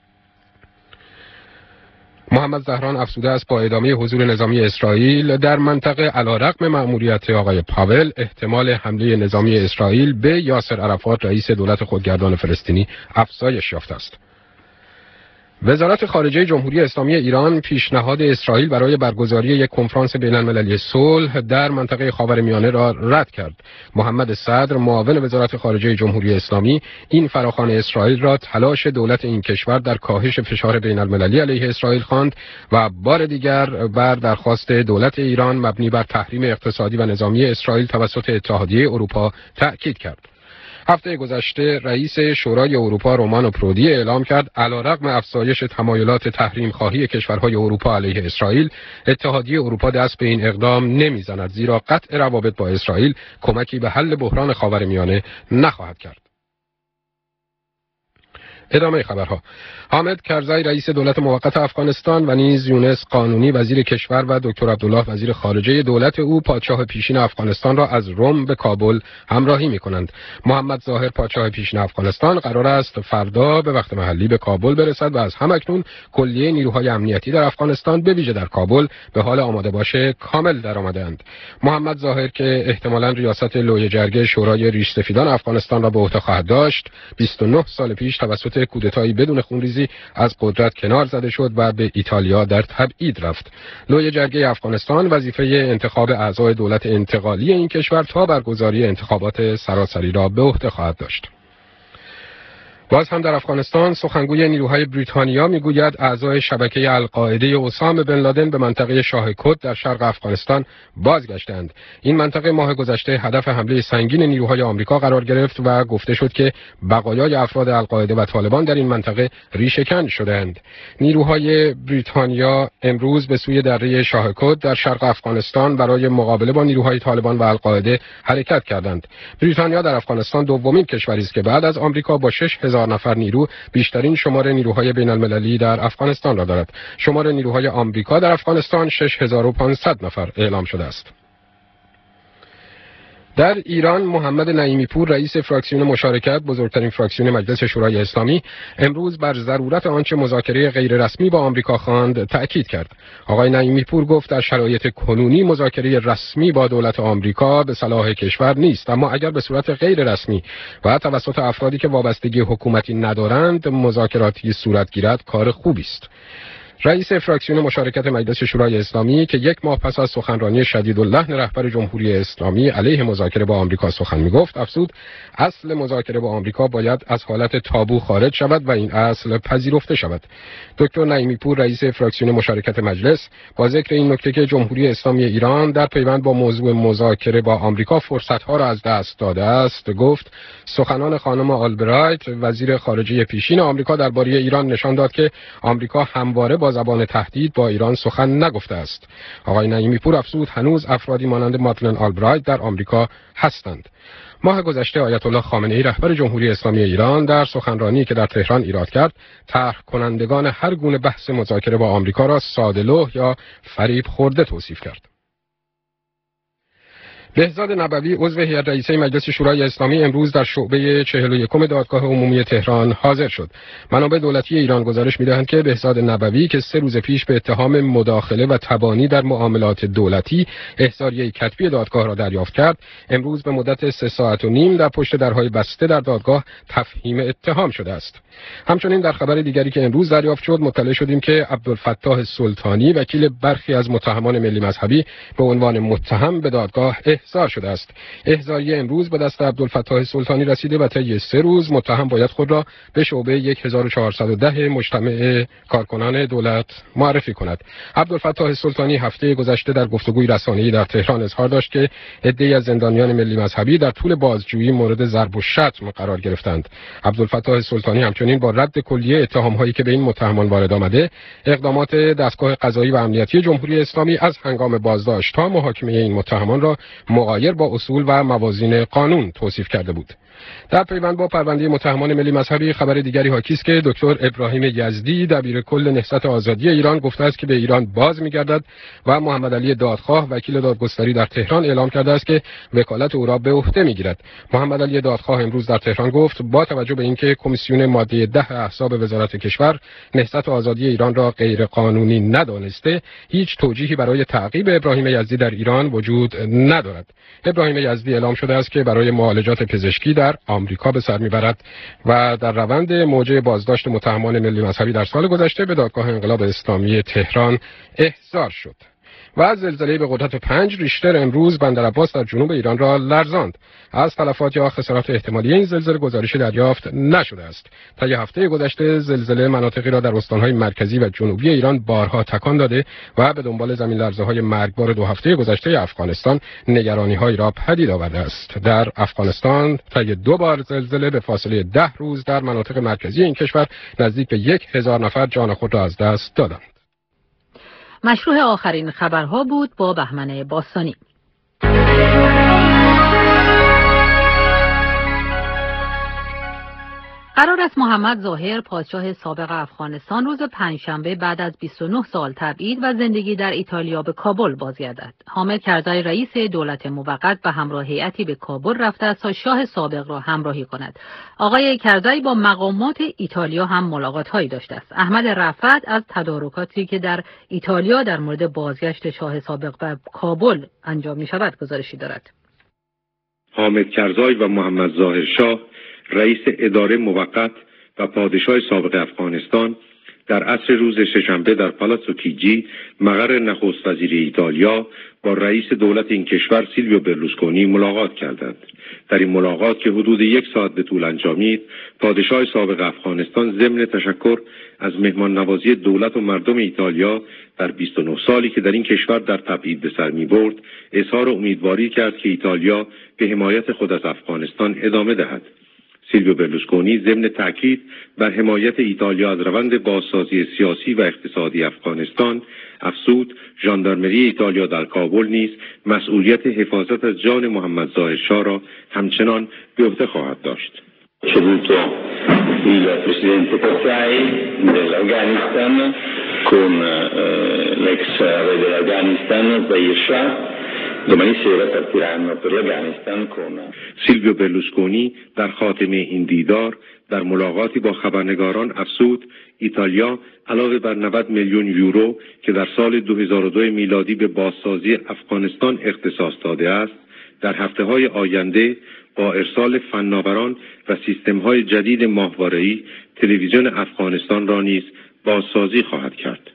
محمد زهران افزوده است با ادامه حضور نظامی اسرائیل در منطقه علیرغم مأموریت آقای پاول احتمال حمله نظامی اسرائیل به یاسر عرفات رئیس دولت خودگردان فلسطینی افزایش یافته است. وزارت خارجه جمهوری اسلامی ایران پیشنهاد اسرائیل برای برگزاری یک کنفرانس بین‌المللی صلح در منطقه خاورمیانه را رد کرد. محمد صدر معاون وزارت خارجه جمهوری اسلامی این فراخوان اسرائیل را تلاش دولت این کشور در کاهش فشار بین‌المللی علیه اسرائیل خواند و بار دیگر بر درخواست دولت ایران مبنی بر تحریم اقتصادی و نظامی اسرائیل توسط اتحادیه اروپا تأکید کرد. هفته گذشته رئیس شورای اروپا رومانو پرودی اعلام کرد علیرغم افزایش تمایلات تحریم خواهی کشورهای اروپا علیه اسرائیل، اتحادیه اروپا دست به این اقدام نمیزند، زیرا قطع روابط با اسرائیل کمکی به حل بحران خاورمیانه نخواهد کرد. ادامه خبرها. حامد کرزی رئیس دولت موقت افغانستان و نیز یونس قانونی وزیر کشور و دکتر عبدالله وزیر خارجه دولت او پادشاه پیشین افغانستان را از رم به کابل همراهی می‌کنند. محمد ظاهر پادشاه پیشین افغانستان قرار است فردا به وقت محلی به کابل برسد و از همکنون کلیه نیروهای امنیتی در افغانستان به ویژه در کابل به حال آماده باشه کامل درآمده‌اند. محمد ظاهر که احتمالاً ریاست لوی جرگه شورای ریش سفیدان افغانستان را به عهده خواهد داشت، بیست و نه سال پیش توسط کودتایی بدون خونریزی از قدرت کنار زده شد و به ایتالیا در تبعید رفت. لوی جرگه افغانستان وظیفه انتخاب اعضای دولت انتقالی این کشور تا برگزاری انتخابات سراسری را به عهده خواهد داشت. باز هم در افغانستان سخنگوی نیروهای بریتانیا میگوید اعضای شبکه القاعده اسامه بن لادن به منطقه شاه کد در شرق افغانستان بازگشتند. این منطقه ماه گذشته هدف حمله سنگین نیروهای آمریکا قرار گرفت و گفته شد که بقایای افراد القاعده و طالبان در این منطقه ریشه‌کن شدند. نیروهای بریتانیا امروز به سوی دره شاه کد در شرق افغانستان برای مقابله با نیروهای طالبان و القاعده حرکت کردند. بریتانیا در افغانستان دومین کشوری است که بعد از آمریکا با شش هزار نفر نیرو بیشترین شمار نیروهای بین المللی در افغانستان را دارد. شمار نیروهای آمریکا در افغانستان شش هزار و پانصد نفر اعلام شده است. در ایران محمد نعیمی پور رئیس فراکسیون مشارکت بزرگترین فراکسیون مجلس شورای اسلامی امروز بر ضرورت آنچه مذاکره غیر رسمی با آمریکا خواند تأکید کرد. آقای نعیمی پور گفت در شرایط کنونی مذاکره رسمی با دولت آمریکا به صلاح کشور نیست، اما اگر به صورت غیر رسمی و توسط افرادی که وابستگی حکومتی ندارند مذاکراتی صورت گیرد کار خوبی است. رئیس فراکسیون مشارکت مجلس شورای اسلامی که یک ماه پس از سخنرانی شدیداللحن رهبر جمهوری اسلامی علیه مذاکره با آمریکا سخن میگفت، افزود اصل مذاکره با آمریکا باید از حالت تابو خارج شود و این اصل پذیرفته شود. دکتر نعیمی پور رئیس فراکسیون مشارکت مجلس با ذکر این نکته که جمهوری اسلامی ایران در پیوند با موضوع مذاکره با آمریکا فرصت‌ها را از دست داده است، گفت سخنان خانم آلبرایت وزیر خارجه پیشین آمریکا درباره ایران نشان داد که آمریکا همواره با زبان تهدید با ایران سخن نگفته است. آقای نعیمی پور افزود هنوز افرادی مانند مادلن آلبرایت در آمریکا هستند. ماه گذشته آیت الله خامنه ای رهبر جمهوری اسلامی ایران در سخنرانی که در تهران ایراد کرد، طرح کنندگان هر گونه بحث مذاکره با آمریکا را ساده‌لوح یا فریب خورده توصیف کرد. بهزاد نبوی عضو هیئت رئیسه مجلس شورای اسلامی امروز در شعبه چهل و یکم دادگاه عمومی تهران حاضر شد. منابع دولتی ایران گزارش می‌دهند که بهزاد نبوی که سه روز پیش به اتهام مداخله و تبانی در معاملات دولتی احضاریه کتبی دادگاه را دریافت کرد، امروز به مدت سه ساعت و نیم در پشت درهای بسته در دادگاه تفهیم اتهام شده است. همچنین در خبر دیگری که امروز دریافت شد مطلع شدیم که عبدالفتاح سلطانی وکیل برخی از متهمان ملی مذهبی به عنوان متهم به دادگاه احضار شده است. احضاریه امروز به دست عبدالفتاح سلطانی رسیده و طی سه روز متهم باید خود را به شعبه هزار و چهارصد و ده مجتمع کارکنان دولت معرفی کند. عبدالفتاح سلطانی هفته گذشته در گفتگوی رسانه‌ای در تهران اظهار داشت که عده‌ای از زندانیان ملی مذهبی در طول بازجویی مورد ضرب و شتم قرار گرفتند. عبدالفتاح سلطانی همچنین با رد کلیه اتهام‌هایی که به این متهمان وارد آمده، اقدامات دستگاه قضایی و امنیتی جمهوری اسلامی از هنگام بازداشت تا محاکمه این متهمان را مغایر با اصول و موازین قانون توصیف کرده بود. در پیوند با پرونده متهمان ملی مذهبی خبر دیگری حاکی است که دکتر ابراهیم یزدی دبیر کل نهضت آزادی ایران گفته است که به ایران باز می‌گردد و محمد علی دادخواه وکیل دادگستری در تهران اعلام کرده است که وکالت او را به عهده می‌گیرد. محمد علی دادخواه امروز در تهران گفت با توجه به اینکه کمیسیون ماده ده احزاب وزارت کشور نهضت آزادی ایران را غیر قانونی ندانسته، هیچ توجیهی برای تعقیب ابراهیم یزدی در ایران وجود ندارد. ابراهیم یزدی اعلام شده است که برای معالجات پزشکی در آمریکا به سر میبرد و در روند موجه بازداشت متهمان ملی مذهبی در سال گذشته به دادگاه انقلاب اسلامی تهران احضار شد. و زلزله به قدرت پنج ریشتر امروز بندرعباس در جنوب ایران را لرزاند. از تلفات یا خسارات احتمالی این زلزله گزارشی دریافت نشده است. طی هفته گذشته زلزله مناطقی را در استان‌های مرکزی و جنوبی ایران بارها تکان داده و به دنبال زمین لرزه‌های مرگبار دو هفته گذشته افغانستان نگرانی‌هایی را پدید آورده است. در افغانستان طی دو بار زلزله به فاصله ده روز در مناطق مرکزی این کشور نزدیک به یک هزار نفر جان خود را از دست دادند. مشروع آخرین خبرها بود با بهمن باستانی. قرار است محمد ظاهر پادشاه سابق افغانستان روز پنجشنبه بعد از بیست و نه سال تبعید و زندگی در ایتالیا به کابل بازگردد. حامد کرزی رئیس دولت موقت به همراه هیئتی به کابل رفته است تا شاه سابق را همراهی کند. آقای کرزی با مقامات ایتالیا هم ملاقات‌هایی داشته است. احمد رفعت از تدارکاتی که در ایتالیا در مورد بازگشت شاه سابق به کابل انجام می‌شود گزارشی دارد. حامد کرزی و محمد ظاهر شاه رئیس اداره موقت و پادشاه سابق افغانستان در عصر روز ششنبه در پالاتسو کیجی مقر نخست وزیر ایتالیا با رئیس دولت این کشور سیلویو برلوسکونی ملاقات کردند. در این ملاقات که حدود یک ساعت به طول انجامید، پادشاه سابق افغانستان ضمن تشکر از مهمان نوازی دولت و مردم ایتالیا در بیست و نه سالی که در این کشور در تبعید به سر می برد، اظهار امیدواری کرد که ایتالیا به حمایت خود از افغانستان ادامه دهد. سیلویو برلوسکونی ضمن تاکید بر حمایت ایتالیا از روند بازسازی سیاسی و اقتصادی افغانستان افزود ژاندارمری ایتالیا در کابل نیز مسئولیت حفاظت از جان محمد ظاهر شاه را همچنان به عهده خواهد داشت. Ceduto il presidente Karzai dell'Afghanistan con eh, l'ex re dell'Afghanistan Zahir Shah. Domani sera partiranno per l'Afghanistan con سیلویو برلوسکونی در خاتمه این دیدار در ملاقاتی با خبرنگاران افزود ایتالیا علاوه بر نود میلیون یورو که در سال دو هزار و دو میلادی به بازسازی افغانستان اختصاص داده است، در هفته‌های آینده با ارسال فناوران و سیستم‌های جدید ماهواره‌ای تلویزیون افغانستان را نیز بازسازی خواهد کرد.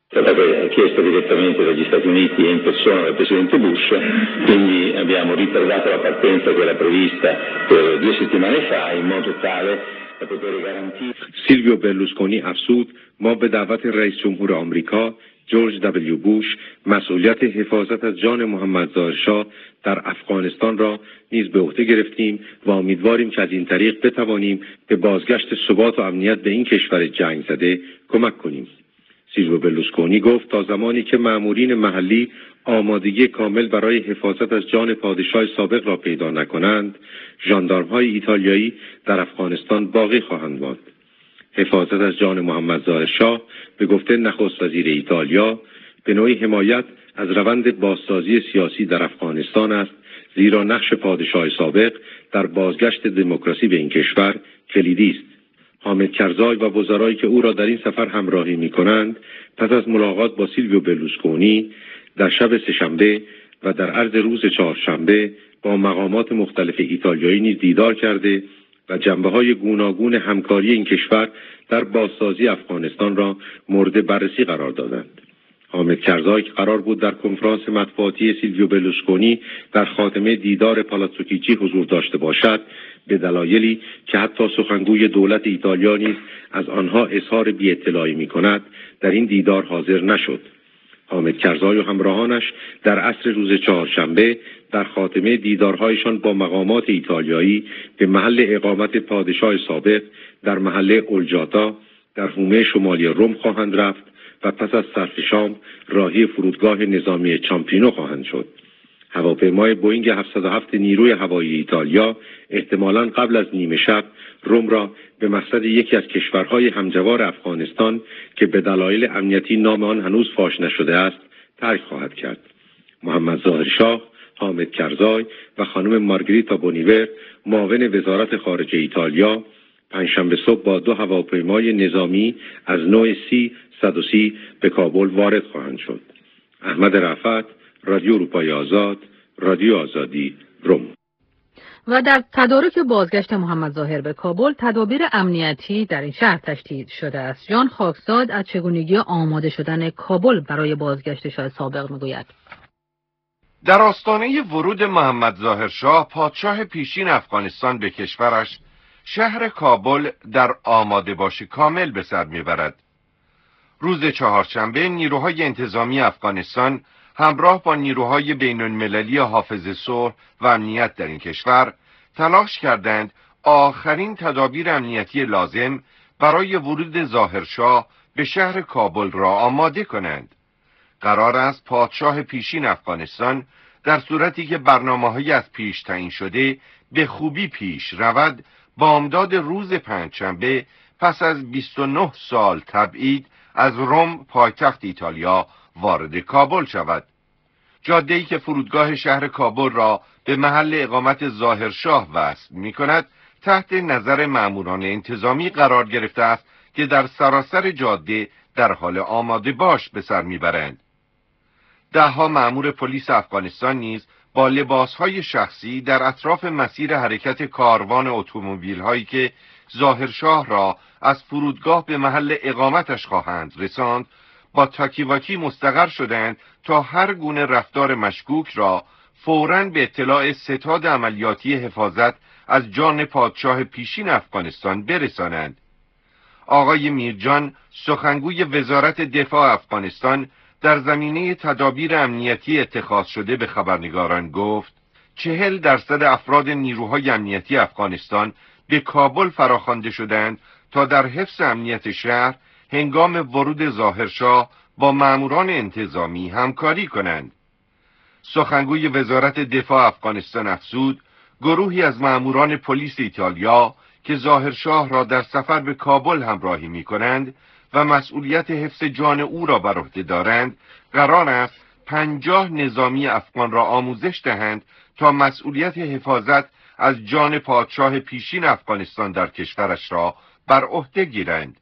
È stata chiesta direttamente dagli Stati Uniti e in persona dal Presidente Bush, quindi abbiamo ritardato la partenza che era prevista per due settimane fa in modo tale da poter garantire. سیلویو برلوسکونی افزود ما به دعوت رئیس جمهور آمریکا جورج دبلیو بوش مسئولیت حفاظت از جان محمد ظاهر شاه در افغانستان را نیز به عهده گرفتیم و امیدواریم که از این طریق بتوانیم به بازگشت ثبات و امنیت به این کشور جنگ زده کمک کنیم. سیلویو برلوسکونی گفت تا زمانی که مامورین محلی آمادگی کامل برای حفاظت از جان پادشاه سابق را پیدا نکنند، ژاندارم‌های ایتالیایی در افغانستان باقی خواهند ماند. حفاظت از جان محمد ظاهر شاه به گفته نخست وزیر ایتالیا به نوعی حمایت از روند بازسازی سیاسی در افغانستان است، زیرا نقش پادشاه سابق در بازگشت دموکراسی به این کشور کلیدی است. حامد کرزای و وزرایی که او را در این سفر همراهی می‌کنند پس از ملاقات با سیلویو برلوسکونی در شب سه‌شنبه و در عرض روز چهارشنبه با مقامات مختلف ایتالیایی نیز دیدار کرده و جنبه‌های گوناگون همکاری این کشور در بازسازی افغانستان را مورد بررسی قرار دادند. حامد کرزای که قرار بود در کنفرانس مطبوعاتی سیلویو برلوسکونی در خاتمه دیدار پالاتزو کیجی حضور داشته باشد، به دلایلی که حتی سخنگوی دولت ایتالیا نیز از آنها اظهار بی‌اطلاعی می‌کند، در این دیدار حاضر نشد. حامد کرزای و همراهانش در عصر روز چهارشنبه در خاتمه دیدارهایشان با مقامات ایتالیایی به محل اقامت پادشاه سابق در محله اولجاتا در حومه شمالی روم خواهند رفت و پس از صرف شام راهی فرودگاه نظامی چامپینو خواهند شد. هواپیمای بوئینگ هفتصد و هفت نیروی هوایی ایتالیا احتمالاً قبل از نیمه شب روم را به مقصد یکی از کشورهای همجوار افغانستان که به دلایل امنیتی نام آن هنوز فاش نشده است ترک خواهد کرد. محمد ظاهر شاه، حامد کرزای و خانم مارگریتا بونیور معاون وزارت خارجه ایتالیا پنجشنبه صبح با دو هواپیمای نظامی از نوع سی صد و سی به کابل وارد خواهند شد. احمد رفعت، رادیو اروپای آزاد، رادیو آزادی، روم. و در تدارک بازگشت محمد ظاهر به کابل تدابیر امنیتی در این شهر تشدید شده است. جان خاکزاد از چگونگی آماده شدن کابل برای بازگشت شاه سابق میگوید. در آستانه ورود محمد ظاهر شاه پادشاه پیشین افغانستان به کشورش، شهر کابل در آماده باشی کامل به سر میبرد. روز چهارشنبه نیروهای انتظامی افغانستان همراه با نیروهای بین المللی حافظ صلح و امنیت در این کشور تلاش کردند آخرین تدابیر امنیتی لازم برای ورود ظاهرشاه به شهر کابل را آماده کنند. قرار است پادشاه پیشین افغانستان در صورتی که برنامه‌های از پیش تعیین شده به خوبی پیش رود، بامداد روز پنجشنبه پس از بیست و نه سال تبعید از روم پایتخت ایتالیا وارد کابل شود. جاده‌ای که فرودگاه شهر کابل را به محل اقامت ظاهرشاه وصل می‌کند، تحت نظر ماموران انتظامی قرار گرفته است که در سراسر جاده در حال آماده باش به سر می‌برند. ده‌ها مأمور پلیس افغانستان نیز با لباس‌های شخصی در اطراف مسیر حرکت کاروان اتومبیل‌هایی که ظاهرشاه را از فرودگاه به محل اقامتش خواهند رساند، با تاکیواکی مستقر شدند تا هر گونه رفتار مشکوک را فوراً به اطلاع ستاد عملیاتی حفاظت از جان پادشاه پیشین افغانستان برسانند. آقای میرجان، سخنگوی وزارت دفاع افغانستان، در زمینه تدابیر امنیتی اتخاذ شده به خبرنگاران گفت: چهل درصد افراد نیروهای امنیتی افغانستان به کابل فراخوانده شدند تا در حفظ امنیت شهر هنگام ورود ظاهرشاه با ماموران انتظامی همکاری کنند. سخنگوی وزارت دفاع افغانستان افزود: گروهی از ماموران پلیس ایتالیا که ظاهرشاه را در سفر به کابل همراهی می کنند و مسئولیت حفظ جان او را بر عهده دارند، قرار است پنجاه نظامی افغان را آموزش دهند تا مسئولیت حفاظت از جان پادشاه پیشین افغانستان در کشورش را بر عهده گیرند.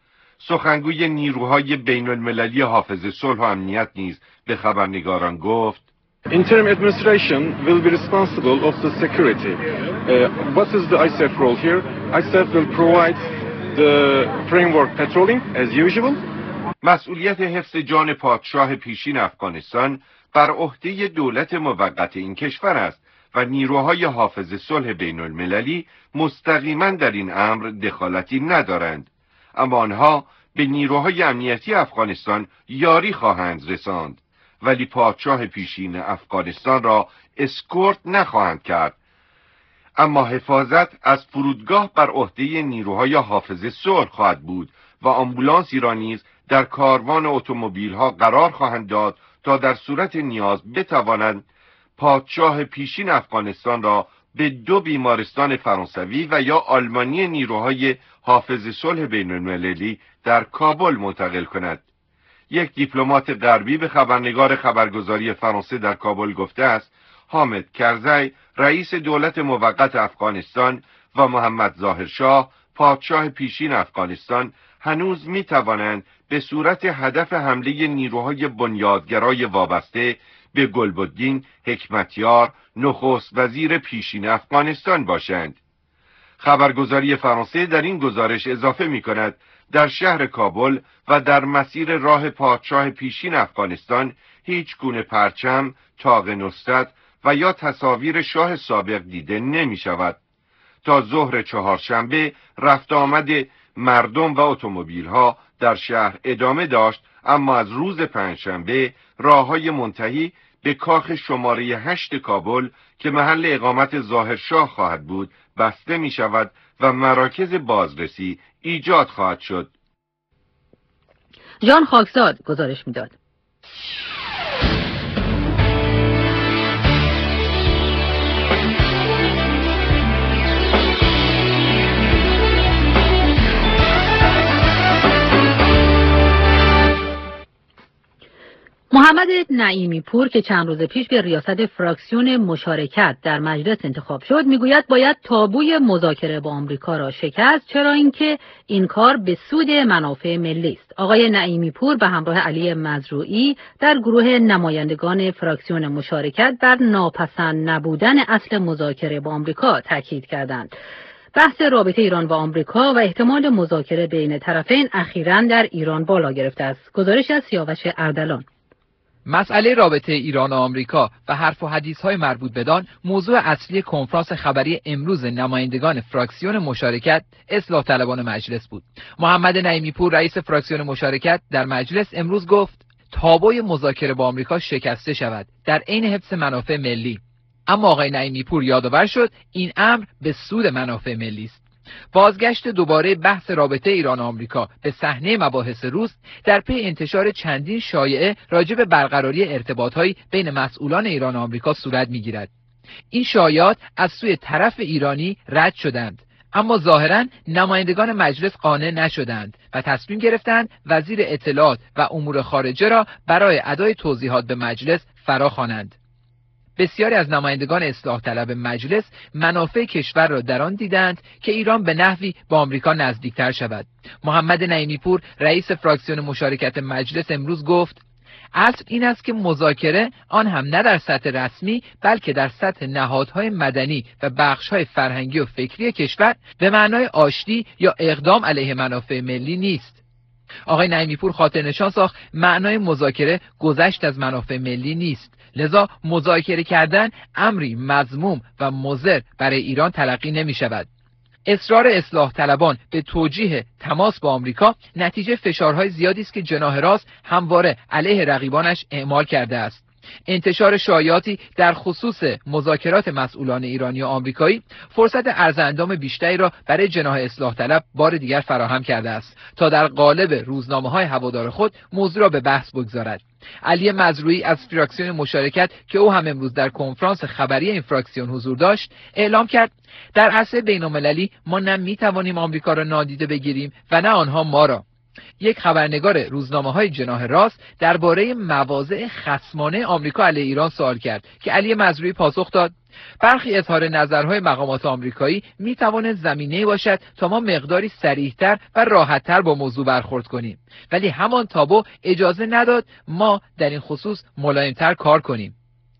سخنگوی نیروهای بین المللی حافظ صلح و امنیت نیز به خبرنگاران گفت: Interim administration will be responsible of the security. Uh, what is the I S A F role here? I S A F will provide the framework patrolling as usual. مسئولیت حفظ جان پادشاه پیشین افغانستان بر عهده دولت موقت این کشور است و نیروهای حافظ صلح بین المللی مستقیما در این امر دخالتی ندارند، اما آنها به نیروهای امنیتی افغانستان یاری خواهند رساند، ولی پادشاه پیشین افغانستان را اسکورت نخواهند کرد. اما حفاظت از فرودگاه بر عهده نیروهای حافظ صلح خواهد بود و آمبولانسی را نیز در کاروان اتومبیل‌ها قرار خواهند داد تا در صورت نیاز بتوانند پادشاه پیشین افغانستان را به دو بیمارستان فرانسوی و یا آلمانی نیروهای حافظ صلح بین المللی در کابل منتقل کند. یک دیپلمات غربی به خبرنگار خبرگزاری فرانسه در کابل گفته است حامد کرزی رئیس دولت موقت افغانستان و محمد ظاهر شاه پادشاه پیشین افغانستان هنوز می توانند به صورت هدف حمله نیروهای بنیادگرای وابسته به گلبدین حکمتیار نخست وزیر پیشین افغانستان باشند. خبرگزاری فرانسه در این گزارش اضافه می کند در شهر کابل و در مسیر راه پادشاه پیشین افغانستان هیچ گونه پرچم، طاق نصرت و یا تصاویر شاه سابق دیده نمی شود. تا ظهر چهارشنبه رفت آمد مردم و اتومبیل ها در شهر ادامه داشت، اما از روز پنجشنبه راههای منتهی به کاخ شماره هشت کابل که محل اقامت ظاهرشاه خواهد بود بسته می شود و مراکز بازرسی ایجاد خواهد شد. جان خاکزاد گزارش میداد. محمد نعیمی پور که چند روز پیش به ریاست فراکسیون مشارکت در مجلس انتخاب شد میگوید باید تابوی مذاکره با آمریکا را شکست، چرا اینکه این کار به سود منافع ملی است. آقای نعیمی پور به همراه علی مزروعی در گروه نمایندگان فراکسیون مشارکت بر ناپسند نبودن اصل مذاکره با آمریکا تاکید کردند. بحث رابطه ایران و آمریکا و احتمال مذاکره بین طرفین اخیراً در ایران بالا گرفته است. گزارش از سیاوش اردلان. مسئله رابطه ایران و آمریکا و حرف و حدیث‌های مربوط بدان موضوع اصلی کنفرانس خبری امروز نمایندگان فراکسیون مشارکت اصلاح طلبان مجلس بود. محمد نعیمی پور رئیس فراکسیون مشارکت در مجلس امروز گفت تابوی مذاکره با آمریکا شکسته شود در عین حفظ منافع ملی. اما آقای نعیمی پور یادآور شد این امر به سود منافع ملی است. بازگشت دوباره بحث رابطه ایران و آمریکا به صحنه مباحث روز در پی انتشار چندین شایعه راجع به برقراری ارتباط‌های بین مسئولان ایران و آمریکا صورت می‌گیرد. این شایعات از سوی طرف ایرانی رد شدند، اما ظاهراً نمایندگان مجلس قانع نشدند و تصمیم گرفتند وزیر اطلاعات و امور خارجه را برای ادای توضیحات به مجلس فراخوانند. بسیاری از نمایندگان اصلاح طلب مجلس منافع کشور را در آن دیدند که ایران به نحوی با آمریکا نزدیکتر شود. محمد نعیمی پور رئیس فراکسیون مشارکت مجلس امروز گفت اصل این است که مذاکره آن هم نه در سطح رسمی بلکه در سطح نهادهای مدنی و بخش‌های فرهنگی و فکری کشور به معنای آشتی یا اقدام علیه منافع ملی نیست. آقای نعیمی پور خاطر نشان ساخت معنای مذاکره گذشت از منافع ملی نیست، لذا مذاکره کردن امری مذموم و مضر برای ایران تلقی نمی شود. اصرار اصلاح طلبان به توجیه تماس با آمریکا نتیجه فشارهای زیادی است که جناح راست همواره علیه رقیبانش اعمال کرده است. انتشار شایعاتی در خصوص مذاکرات مسئولان ایرانی و آمریکایی فرصت ارزاندام بیشتری را برای جناح اصلاح طلب بار دیگر فراهم کرده است تا در قالب روزنامه‌های هوادار خود موضوع را به بحث بگذارد. علی مزروعی از فراکسیون مشارکت که او هم امروز در کنفرانس خبری این فراکسیون حضور داشت اعلام کرد در عرصه بین‌المللی ما نه می‌توانیم آمریکا را نادیده بگیریم و نه آنها ما را. یک خبرنگار روزنامه‌های جناح راست درباره مواضع خصمانه آمریکا علیه ایران سوال کرد که علی مزروعی پاسخ داد برخی اظهار نظرهای مقامات آمریکایی میتواند زمینه‌ای باشد تا ما مقداری صریح‌تر و راحت‌تر با موضوع برخورد کنیم، ولی همان تابو اجازه نداد ما در این خصوص ملایم‌تر کار کنیم.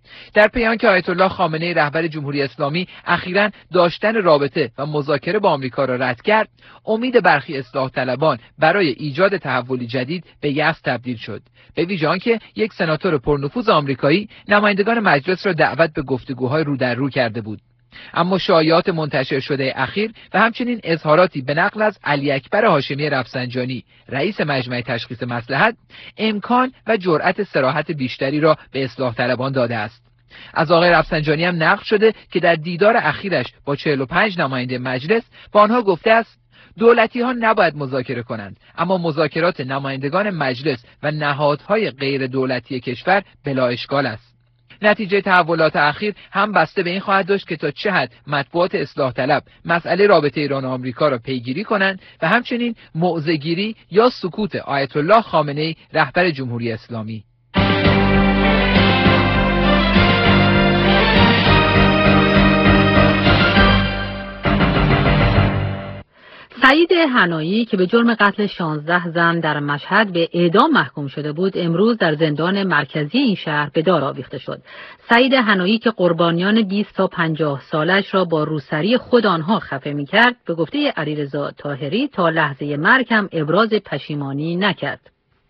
در پیان که آیت الله خامنه‌ای رهبر جمهوری اسلامی اخیراً داشتن رابطه و مذاکره با آمریکا را رد کرد، امید برخی اصلاح طلبان برای ایجاد تحولی جدید به یأس تبدیل شد، به ویژه آنکه یک سناتور پرنفوذ آمریکایی نمایندگان مجلس را دعوت به گفتگوهای رو در رو کرده بود. اما شایعات منتشر شده اخیر و همچنین اظهاراتی به نقل از علی اکبر هاشمی رفسنجانی رئیس مجمع تشخیص مصلحت امکان و جرأت صراحت بیشتری را به اصلاح طلبان داده است. از آقای رفسنجانی هم نقل شده که در دیدار اخیرش با چهل و پنج نماینده مجلس با آنها گفته است دولتی ها نباید مذاکره کنند، اما مذاکرات نمایندگان مجلس و نهادهای غیر دولتی کشور بلا اشکال است. نتیجه تحولات اخیر هم بسته به این خواهد داشت که تا چه حد مطبوعات اصلاح طلب مسئله رابطه ایران و آمریکا را پیگیری کنند و همچنین موضع‌گیری یا سکوت آیت الله خامنه‌ای رهبر جمهوری اسلامی. سعید حنایی که به جرم قتل شانزده زن در مشهد به اعدام محکوم شده بود، امروز در زندان مرکزی این شهر به دار آویخته شد. سعید حنایی که قربانیان بیست تا پنجاه سالش را با روسری خود آنها خفه می‌کرد، به گفته علیرضا طاهری تا لحظه مرگ هم ابراز پشیمانی نکرد.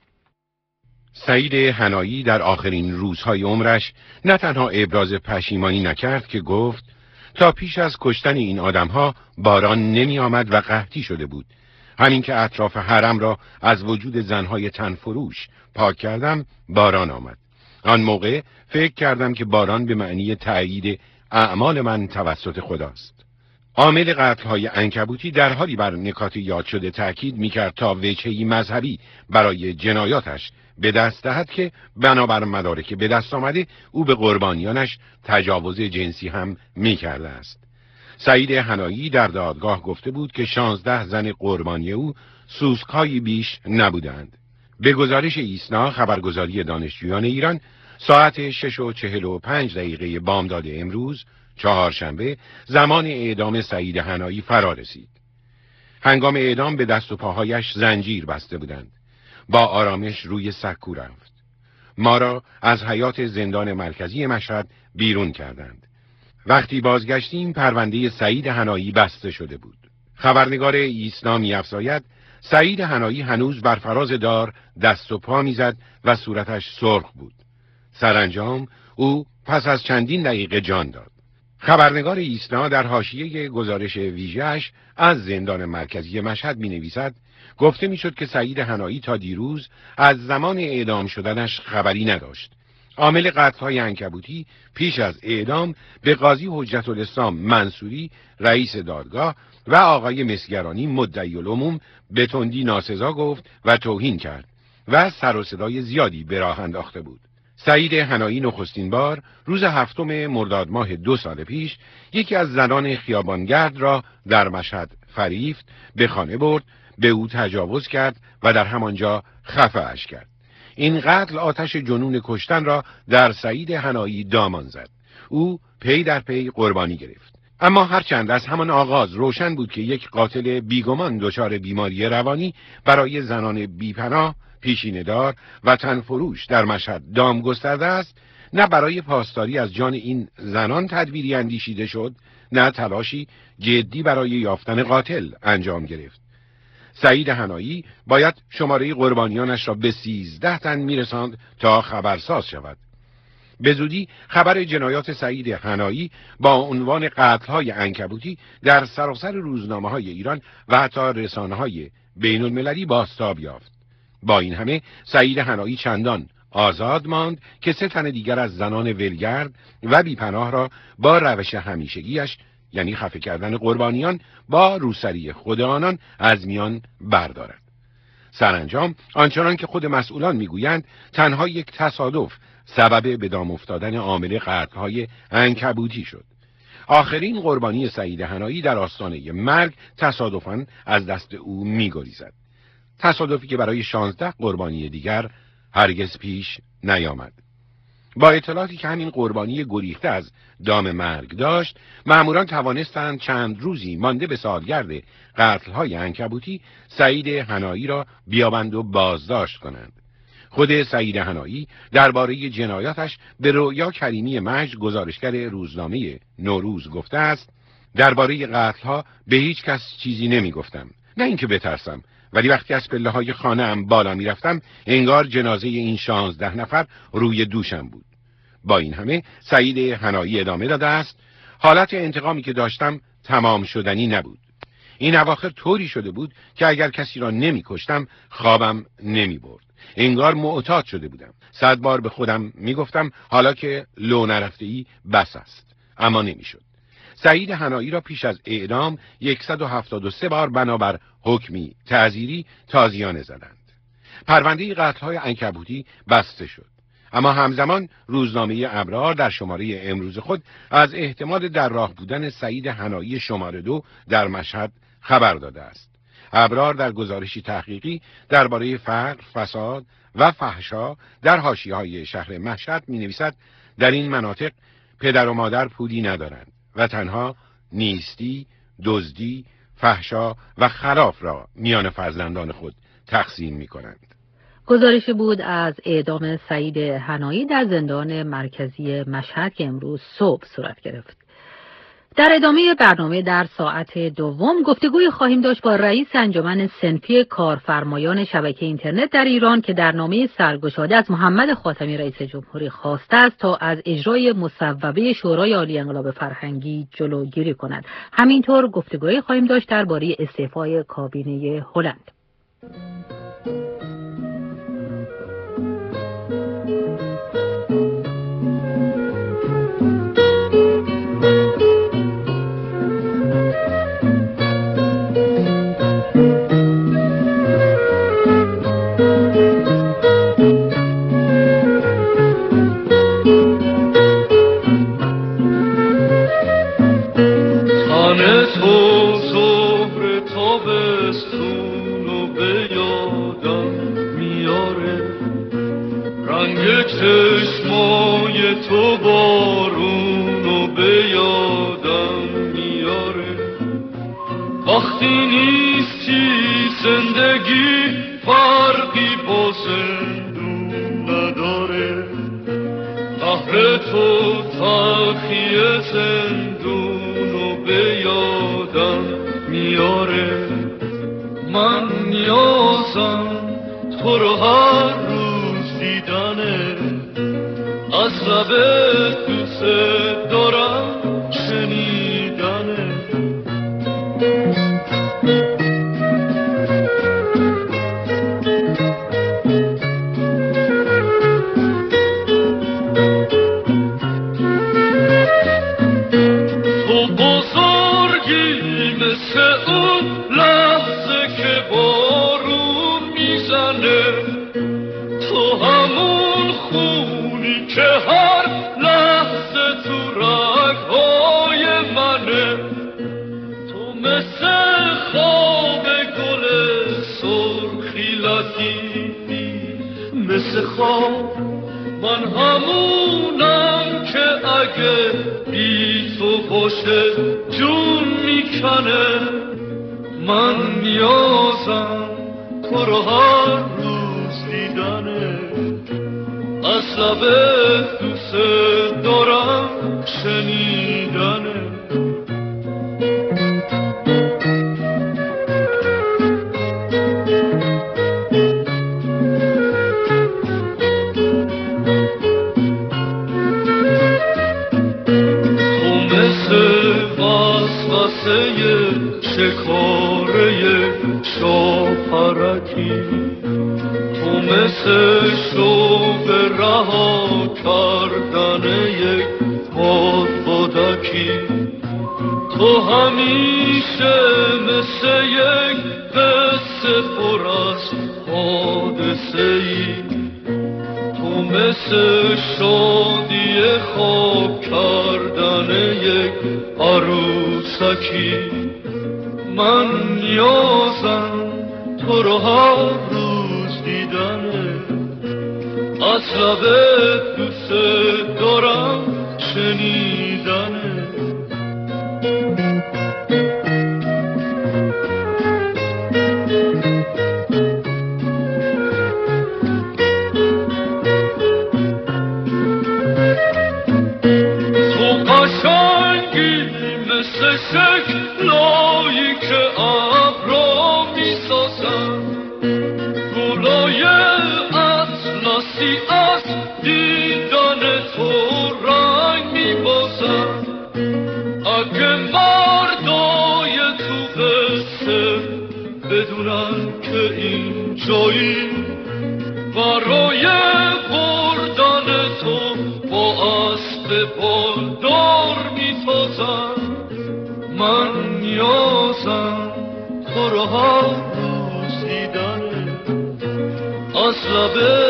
سعید حنایی در آخرین روزهای عمرش نه تنها ابراز پشیمانی نکرد که گفت تا پیش از کشتن این آدمها باران نمی آمد و قحطی شده بود. همین که اطراف حرم را از وجود زنهای تنفروش پاک کردم باران آمد. آن موقع فکر کردم که باران به معنی تأیید اعمال من توسط خداست. عامل قتل‌های عنکبوتی در حالی بر نکات یاد شده تأکید می‌کرد تا وجهی مذهبی برای جنایاتش به دست دهد که بنابر مدارک به دست آمده او به قربانیانش تجاوز جنسی هم می‌کرده است. سعید حنایی در دادگاه گفته بود که شانزده زن قربانی او سوسک‌هایی بیش نبودند. به گزارش ایسنا خبرگزاری دانشجویان ایران ساعت شش و چهل و پنج دقیقه بامداد امروز چهارشنبه زمان اعدام سعید حنایی فرا رسید. هنگام اعدام به دست و پاهایش زنجیر بسته بودند. با آرامش روی سکو رفت. ما را از حیاط زندان مرکزی مشهد بیرون کردند. وقتی بازگشتیم پرونده سعید حنایی بسته شده بود. خبرنگار ایسنا می‌افزاید سعید حنایی هنوز بر فراز دار دست و پا می‌زد و صورتش سرخ بود. سرانجام او پس از چندین دقیقه جان داد. خبرنگار ایسنا در حاشیه گزارش ویژه‌اش از زندان مرکزی مشهد می‌نویسد گفته می‌شد که سعید حنایی تا دیروز از زمان اعدام شدنش خبری نداشت. عامل قتل‌های عنکبوتی پیش از اعدام به قاضی حجت الاسلام منصوری رئیس دادگاه و آقای مسگرانی مدعی العموم به تندی ناسزا گفت و توهین کرد و سر و صدای زیادی به راه انداخته بود. سعید حنایی نخستین بار روز هفتم مرداد ماه دو سال پیش یکی از زنان خیابانگرد را در مشهد فریفت، به خانه برد، به او تجاوز کرد و در همانجا خفه‌اش کرد. این قتل آتش جنون کشتن را در سعید حنایی دامان زد. او پی در پی قربانی گرفت. اما هرچند از همان آغاز روشن بود که یک قاتل بیگمان دچار بیماری روانی برای زنان بیپناه، پیشینه‌دار و تنفروش در مشهد دام گسترده است، نه برای پاسداری از جان این زنان تدبیری اندیشیده شد، نه تلاشی جدی برای یافتن قاتل انجام گرفت. سعید حنایی باید شماره قربانیانش را به سیزده تن میرساند تا خبرساز شود. به زودی خبر جنایات سعید حنایی با عنوان قتل‌های عنکبوتی در سراسر روزنامه‌های ایران و حتی رسانه‌های بین‌المللی بازتاب یافت. با این همه سعید حنایی چندان آزاد ماند که سه تن دیگر از زنان ولگرد و بیپناه را با روش همیشگیش، یعنی خفه کردن قربانیان با روسری خود آنان، از میان بردارد. سرانجام آنچنان که خود مسئولان میگویند تنها یک تصادف سبب به دام افتادن عامل قتل‌های عنکبوتی شد. آخرین قربانی سعید حنایی در آستانه مرگ تصادفاً از دست او میگریزد. تصادفی که برای شانزده قربانی دیگر هرگز پیش نیامد. با اطلاعاتی که همین قربانی گریخته از دام مرگ داشت، مأموران توانستند چند روزی مانده به سالگرد قتل‌های عنکبوتی سعید حنایی را بیابند و بازداشت کنند. خود سعید حنایی درباره جنایاتش به رؤیا کریمی مجد گزارشگر روزنامه نوروز گفته است: درباره قتل‌ها به هیچ کس چیزی نمی گفتم، نه اینکه بترسم، ولی وقتی از پله‌های خانه‌ام بالا می رفتم انگار جنازه این شانزده نفر روی دوشم بود. با این همه سعید حنایی ادامه داده است: حالت انتقامی که داشتم تمام شدنی نبود. این اواخر طوری شده بود که اگر کسی را نمی کشتم خوابم نمی برد. انگار معتاد شده بودم. صد بار به خودم می گفتم حالا که لو نرفته ای بس است، اما نمی شد. سعید حنایی را پیش از اعدام صد و هفتاد و سه بار بنابر حکمی تعزیری تازیانه زدند. پرونده قتل‌های عنکبوتی بسته شد، اما همزمان روزنامه ابرار در شماره امروز خود از احتمال در راه بودن سعید حنایی شماره دو در مشهد خبر داده است. ابرار در گزارشی تحقیقی درباره فقر، فساد و فحشا در حاشیه‌های شهر مشهد می‌نویسد: در این مناطق پدر و مادر پولی ندارند و تنها نیستی، دزدی، فحشا و خلاف را میان فرزندان خود تقسیم می‌کنند. گزارشی بود از اعدام سعید حنایی در زندان مرکزی مشهد که امروز صبح صورت گرفت. در ادامه برنامه در ساعت دوم گفتگوی خواهیم داشت با رئیس انجمن صنفی کارفرمایان شبکه اینترنت در ایران که در نامه سرگشاده از محمد خاتمی رئیس جمهوری خواسته است تا از اجرای مصوبه شورای عالی انقلاب فرهنگی جلوگیری کند. همینطور گفتگوی خواهیم داشت درباره استعفای کابینه هلند. چشمای تو بارونو به یادم میاره، وقتی نیستی زندگی فرقی با زندون نداره، قهر تو تلخی زندونو به یادم میاره، من نیازم تو رو هر روز دیدنه، از لبت دوست دارم شنیدنه. تو بزرگی مثل اون لحظه که بارون میزنه، تو همون خونی که هر لحظه تو رگ‌های منه، تو مثل خواب گل سرخی لطیفی، مثل خواب من همونم که اگه بی تو باشه جون میکنه، من نیازم تو رو هر روز دیدنه، از لبت دوست دارم شنیدنه. تو مثل وسوسه شکاره شاپرکی، تو مثل شوق رها کردن یک بادبادکی، تو همیشه مثل یک قصه پر از حادثه ای، تو مثل شادی خواب کردن یک عروسکی، من نیازم تو رو هر روز دیدنه، از لبت دوست دارم شنیدنه. بدونن که این جایی برای بردن تو با اسب بالدار میتازم. من نیازم تو رو هر روز دیدن از لب